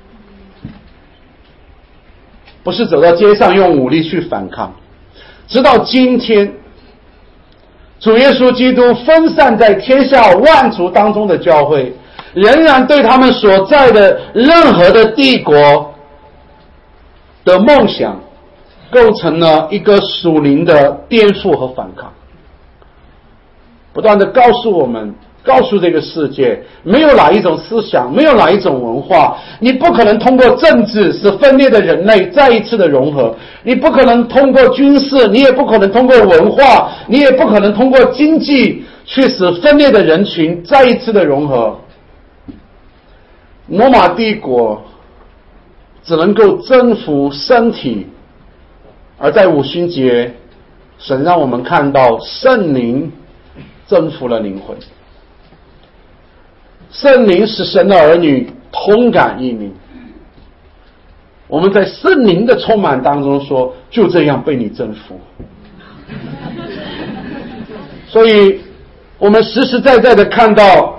不是走到街上用武力去反抗。直到今天，主耶稣基督分散在天下万族当中的教会，仍然对他们所在的任何的帝国的梦想构成了一个属灵的颠覆和反抗，不断的告诉我们，告诉这个世界，没有哪一种思想，没有哪一种文化，你不可能通过政治使分裂的人类再一次的融合，你不可能通过军事，你也不可能通过文化，你也不可能通过经济去使分裂的人群再一次的融合。罗马帝国只能够征服身体，而在五旬节，神让我们看到圣灵征服了灵魂，圣灵使神的儿女同感异名。我们在圣灵的充满当中说，就这样被你征服。所以我们实实在在的看到，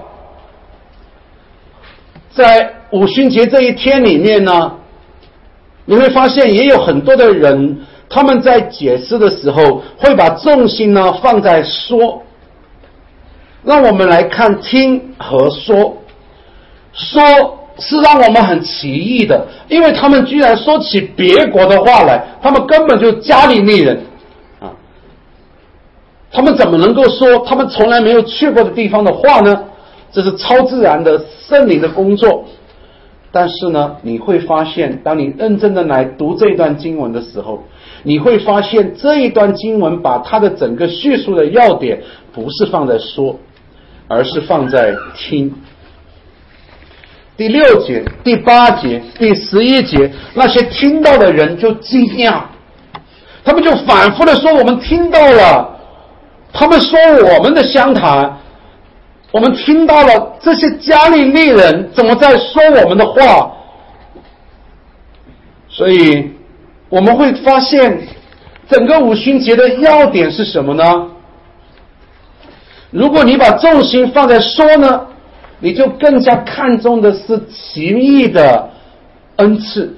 在五旬节这一天里面呢，你会发现也有很多的人，他们在解释的时候会把重心呢放在说。让我们来看听和说。说是让我们很奇异的，因为他们居然说起别国的话来，他们根本就加利利人啊，他们怎么能够说他们从来没有去过的地方的话呢？这是超自然的圣灵的工作。但是呢，你会发现，当你认真的来读这段经文的时候，你会发现这一段经文把它的整个叙述的要点不是放在说，而是放在听。第六节、第八节、第十一节，那些听到的人就惊讶，他们就反复的说，我们听到了，他们说我们的相谈，我们听到了这些加利利人怎么在说我们的话。所以我们会发现整个五旬节的要点是什么呢？如果你把重心放在说呢，你就更加看重的是奇异的恩赐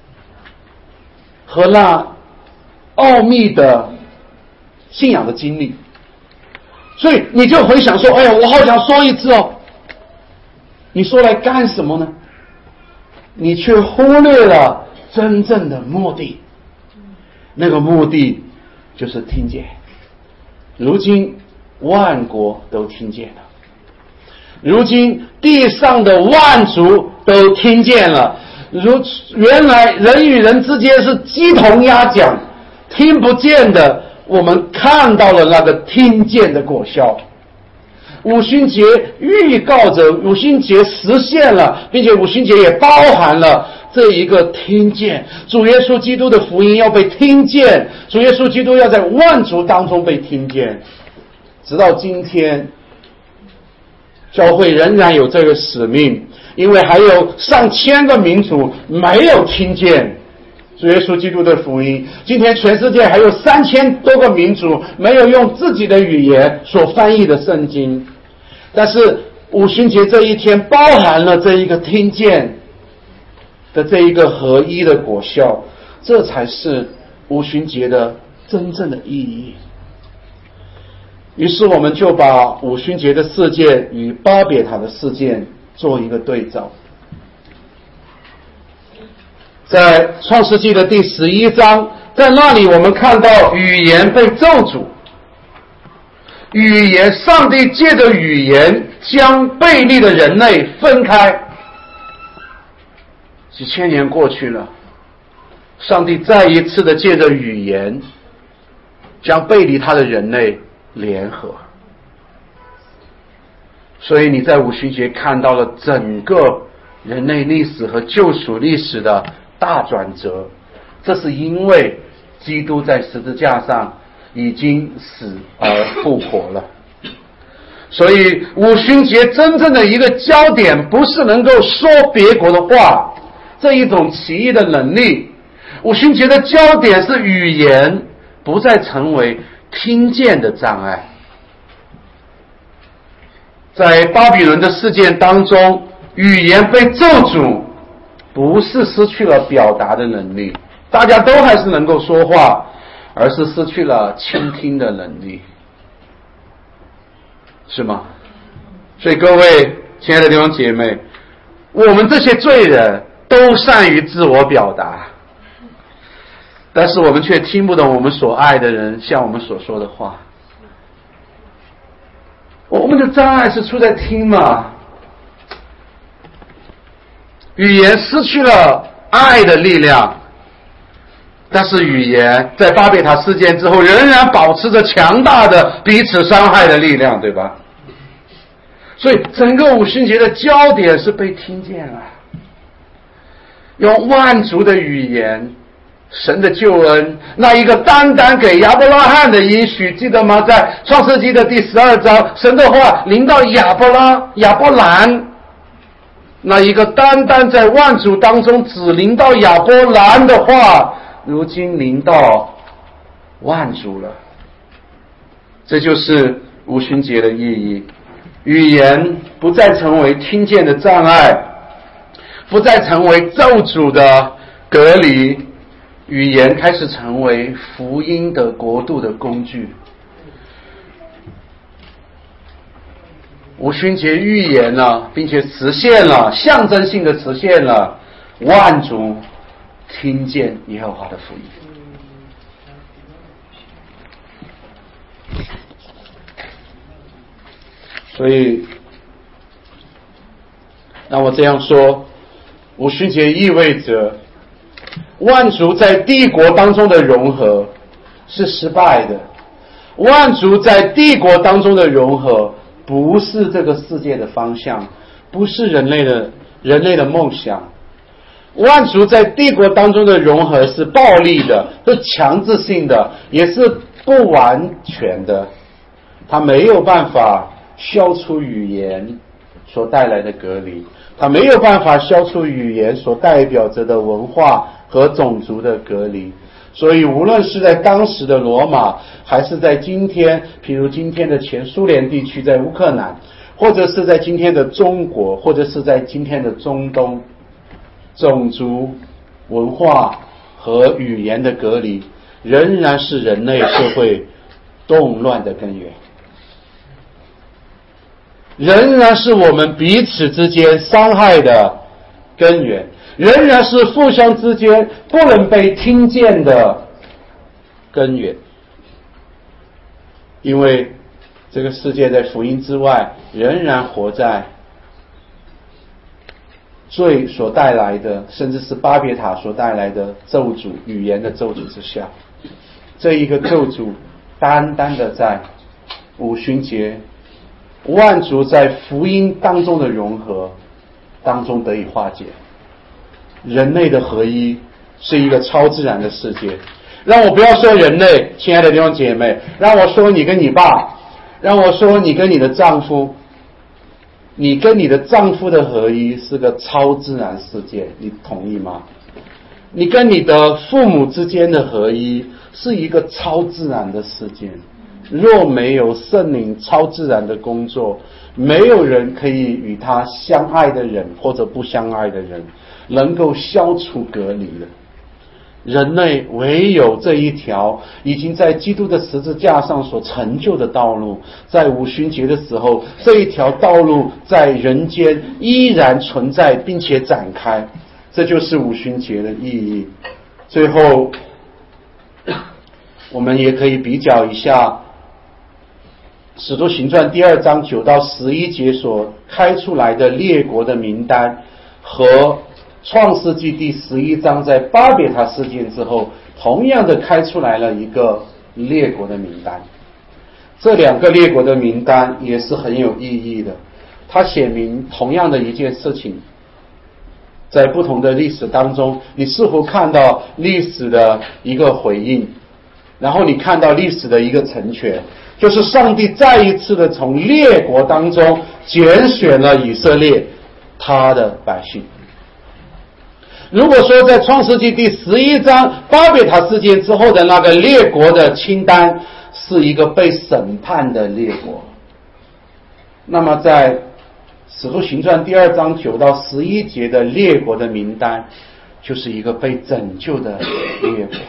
和那奥秘的信仰的经历。所以你就回想说，哎呀，我好想说一次哦，你说来干什么呢？你却忽略了真正的目的，那个目的就是听见。如今万国都听见了，如今地上的万族都听见了。如原来人与人之间是鸡同鸭讲，听不见的，我们看到了那个听见的果效。五旬节预告着五旬节实现了，并且五旬节也包含了这一个听见。主耶稣基督的福音要被听见，主耶稣基督要在万族当中被听见。直到今天， 教会仍然有这个使命，因为还有上千个民族没有听见主耶稣基督的福音。今天全世界还有三千多个民族没有用自己的语言所翻译的圣经，但是五旬节这一天包含了这一个听见的这一个合一的果效，这才是五旬节的真正的意义。于是我们就把五旬节的事件与巴别塔的事件做一个对照。在创世纪的第十一章，在那里我们看到语言被咒诅，语言，上帝借着语言将悖逆的人类分开。几千年过去了，上帝再一次的借着语言将背离他的人类联合。所以你在五旬节看到了整个人类历史和救赎历史的大转折，这是因为基督在十字架上已经死而复活了。所以五旬节真正的一个焦点不是能够说别国的话这一种奇异的能力，五旬节的焦点是语言不再成为听见的障碍。在巴比伦的事件当中，语言被咒诅，不是失去了表达的能力，大家都还是能够说话，而是失去了倾听的能力，是吗？所以各位亲爱的弟兄姐妹，我们这些罪人都善于自我表达，但是我们却听不懂我们所爱的人向我们所说的话。我们的障碍是出在听嘛？语言失去了爱的力量，但是语言在巴别塔事件之后仍然保持着强大的彼此伤害的力量，对吧？所以整个五旬节的焦点是被听见了，用万族的语言，神的救恩，那一个单单给亚伯拉罕的应许，记得吗？在创世纪的第十二章，神的话临到亚伯拉亚伯兰，那一个单单在万族当中只临到亚伯兰的话，如今临到万族了。这就是五旬节的意义。语言不再成为听见的障碍，不再成为咒诅的隔离，语言开始成为福音的国度的工具。五旬节预言了，并且实现了，象征性的实现了万族听见耶和华的福音。所以让我这样说，五旬节意味着万族在帝国当中的融合是失败的，万族在帝国当中的融合不是这个世界的方向，不是人类的人类的梦想。万族在帝国当中的融合是暴力的，是强制性的，也是不完全的，它没有办法消除语言所带来的隔离，它没有办法消除语言所代表着的文化和种族的隔离。所以无论是在当时的罗马，还是在今天，譬如今天的前苏联地区，在乌克兰，或者是在今天的中国，或者是在今天的中东，种族、文化和语言的隔离仍然是人类社会动乱的根源，仍然是我们彼此之间伤害的根源，仍然是互相之间不能被听见的根源。因为这个世界在福音之外，仍然活在罪所带来的，甚至是巴别塔所带来的咒诅，语言的咒诅之下。这一个咒诅单单的在五旬节万族在福音当中的融合当中得以化解。人类的合一是一个超自然的世界。让我不要说人类，亲爱的弟兄姐妹，让我说你跟你爸，让我说你跟你的丈夫， 你跟你的丈夫的合一是个超自然事件，你同意吗？你跟你的父母之间的合一是一个超自然的事件。若没有圣灵超自然的工作，没有人可以与他相爱的人或者不相爱的人能够消除隔离的。人类唯有这一条已经在基督的十字架上所成就的道路，在五旬节的时候，这一条道路在人间依然存在并且展开，这就是五旬节的意义。最后我们也可以比较一下使徒行传第二章九到十一节所开出来的列国的名单，和创世纪第十一章在巴别塔事件之后同样的开出来了一个列国的名单。这两个列国的名单也是很有意义的，它写明同样的一件事情，在不同的历史当中，你似乎看到历史的一个回应，然后你看到历史的一个成全，就是上帝再一次的从列国当中拣选了以色列他的百姓。如果说在创世纪第十一章巴别塔事件之后的那个列国的清单是一个被审判的列国，那么在使徒行传第二章九到十一节的列国的名单就是一个被拯救的列国，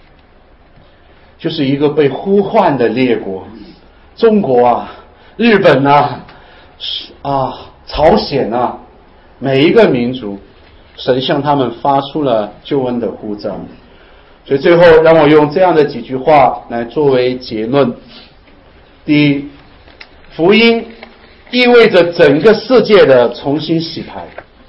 就是一个被呼唤的列国。中国啊，日本啊，啊，朝鲜啊，每一个民族，神向他们发出了救恩的呼召。所以最后让我用这样的几句话来作为结论。第一，福音意味着整个世界的重新洗牌，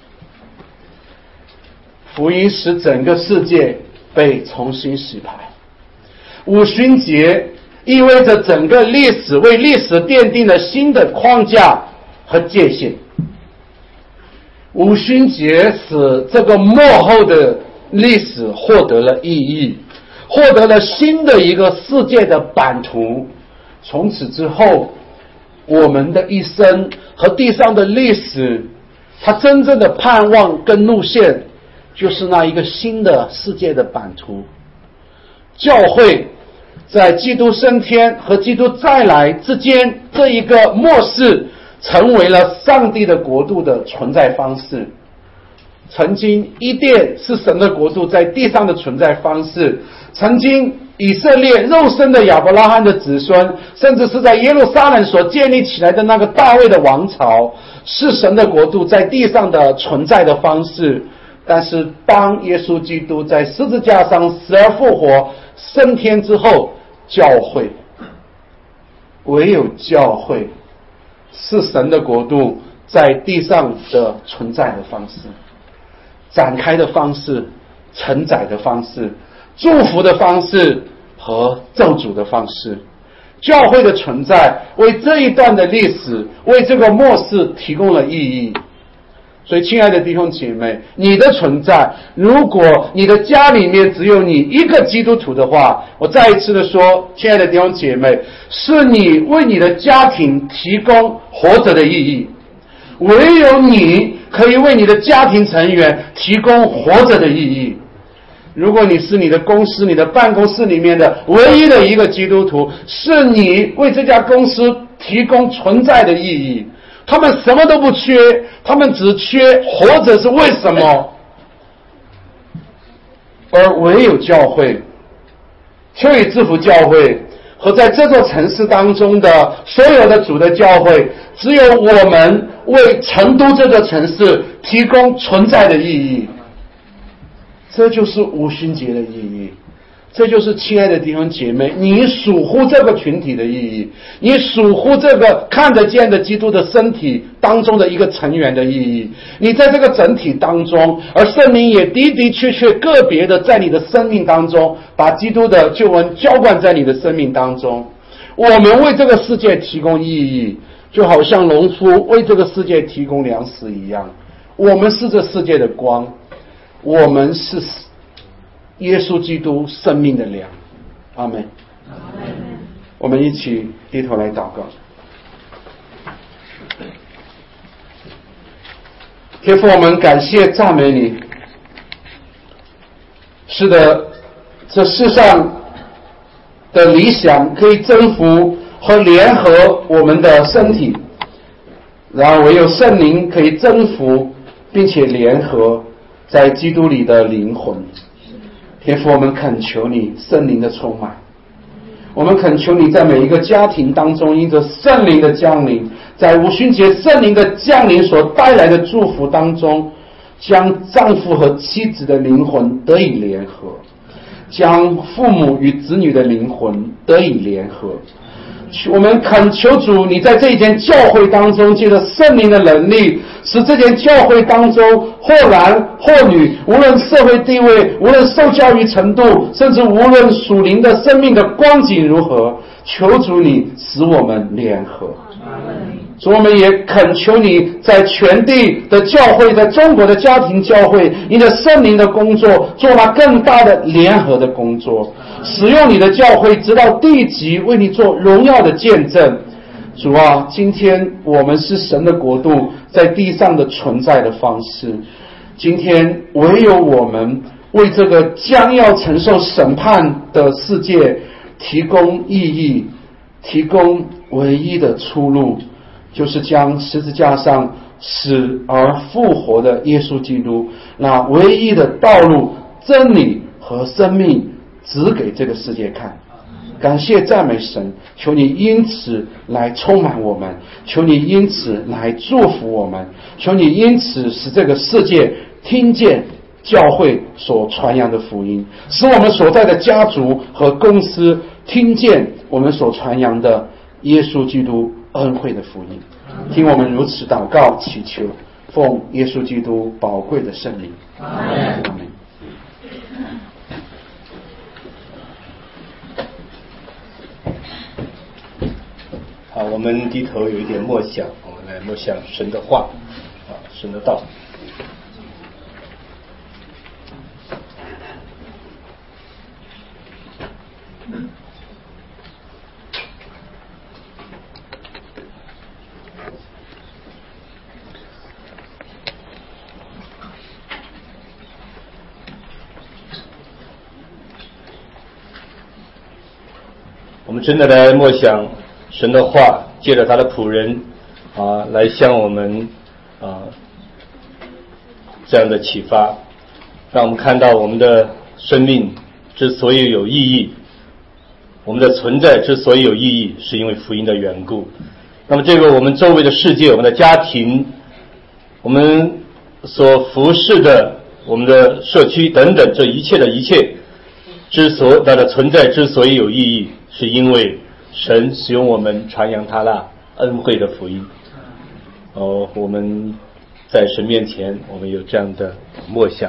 福音使整个世界被重新洗牌。五旬节意味着整个历史为历史奠定了新的框架和界限。五旬节使这个末后的历史获得了意义，获得了新的一个世界的版图。从此之后，我们的一生和地上的历史，它真正的盼望跟路线，就是那一个新的世界的版图。教会在基督升天和基督再来之间，这一个末世成为了上帝的国度的存在方式。曾经伊甸是神的国度在地上的存在方式，曾经以色列肉身的亚伯拉罕的子孙，甚至是在耶路撒冷所建立起来的那个大卫的王朝，是神的国度在地上的存在的方式。但是当耶稣基督在十字架上死而复活升天之后，教会，唯有教会是神的国度在地上的存在的方式，展开的方式，承载的方式，祝福的方式和咒诅的方式。教会的存在为这一段的历史，为这个末世提供了意义。所以亲爱的弟兄姐妹，你的存在，如果你的家里面只有你一个基督徒的话，我再一次的说，亲爱的弟兄姐妹，是你为你的家庭提供活着的意义。唯有你可以为你的家庭成员提供活着的意义。如果你是你的公司、你的办公室里面的唯一的一个基督徒，是你为这家公司提供存在的意义。他们什么都不缺，他们只缺活着是为什么？而唯有教会，秋雨之福教会和在这座城市当中的所有的主的教会，只有我们为成都这个城市提供存在的意义。这就是五旬节的意义，这就是亲爱的弟兄姐妹，你属乎这个群体的意义，你属乎这个看得见的基督的身体当中的一个成员的意义。你在这个整体当中，而圣灵也的的确确个别的在你的生命当中把基督的救恩浇灌在你的生命当中。我们为这个世界提供意义，就好像农夫为这个世界提供粮食一样。我们是这世界的光，我们是耶稣基督生命的粮。阿们。我们一起低头来祷告。 天父，我们感谢赞美你。是的，这世上的理想可以征服和联合我们的身体，然而唯有圣灵可以征服并且联合在基督里的灵魂。天父，我们恳求你圣灵的充满，我们恳求你在每一个家庭当中，因着圣灵的降临，在五旬节圣灵的降临所带来的祝福当中，将丈夫和妻子的灵魂得以联合，将父母与子女的灵魂得以联合。我们恳求主，你在这一间教会当中，借着圣灵的能力，使这间教会当中或男或女，无论社会地位，无论受教育程度，甚至无论属灵的生命的光景如何，求主你使我们联合。主，我们也恳求你在全地的教会，在中国的家庭教会，你的圣灵的工作做了更大的联合的工作，使用你的教会直到地极，为你做荣耀的见证。主啊，今天我们是神的国度在地上的存在的方式，今天唯有我们为这个将要承受审判的世界提供意义，提供唯一的出路，就是将十字架上死而复活的耶稣基督，那唯一的道路、真理和生命指给这个世界看。感谢赞美神，求你因此来充满我们，求你因此来祝福我们，求你因此使这个世界听见教会所传扬的福音，使我们所在的家族和公司听见我们所传扬的耶稣基督恩惠的福音。听我们如此祷告祈求，奉耶稣基督宝贵的圣灵。阿们。 好，我们低头有一点默想，我们来默想神的话，啊，神的道。我们真的来默想神的话，借着他的仆人啊，来向我们啊这样的启发，让我们看到我们的生命之所以有意义，我们的存在之所以有意义，是因为福音的缘故。那么这个我们周围的世界，我们的家庭，我们所服侍的我们的社区等等，这一切的一切之所它的存在之所以有意义，是因为神使用我们传扬他那恩惠的福音。哦，我们在神面前，我们有这样的默想。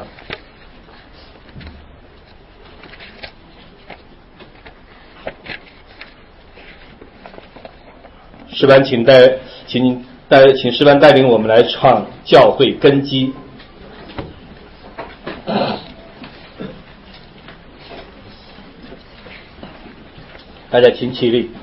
诗班，请带，请带，请诗班带领我们来唱教会根基。大家请起立。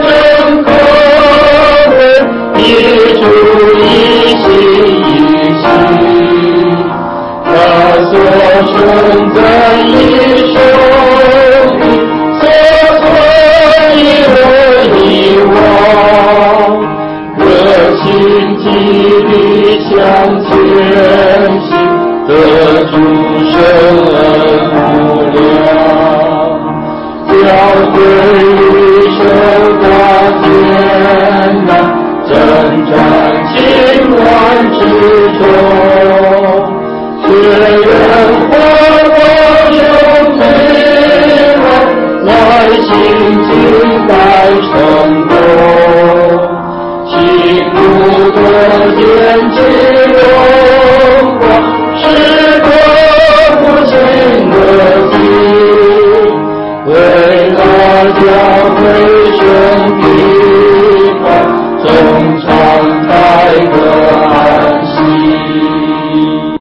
一主一心一心。 心激励向前行，得主生恩无量，教会里受大艰难，征战千万之中，却愿活我生美好，耐心静待成功，辛苦的坚持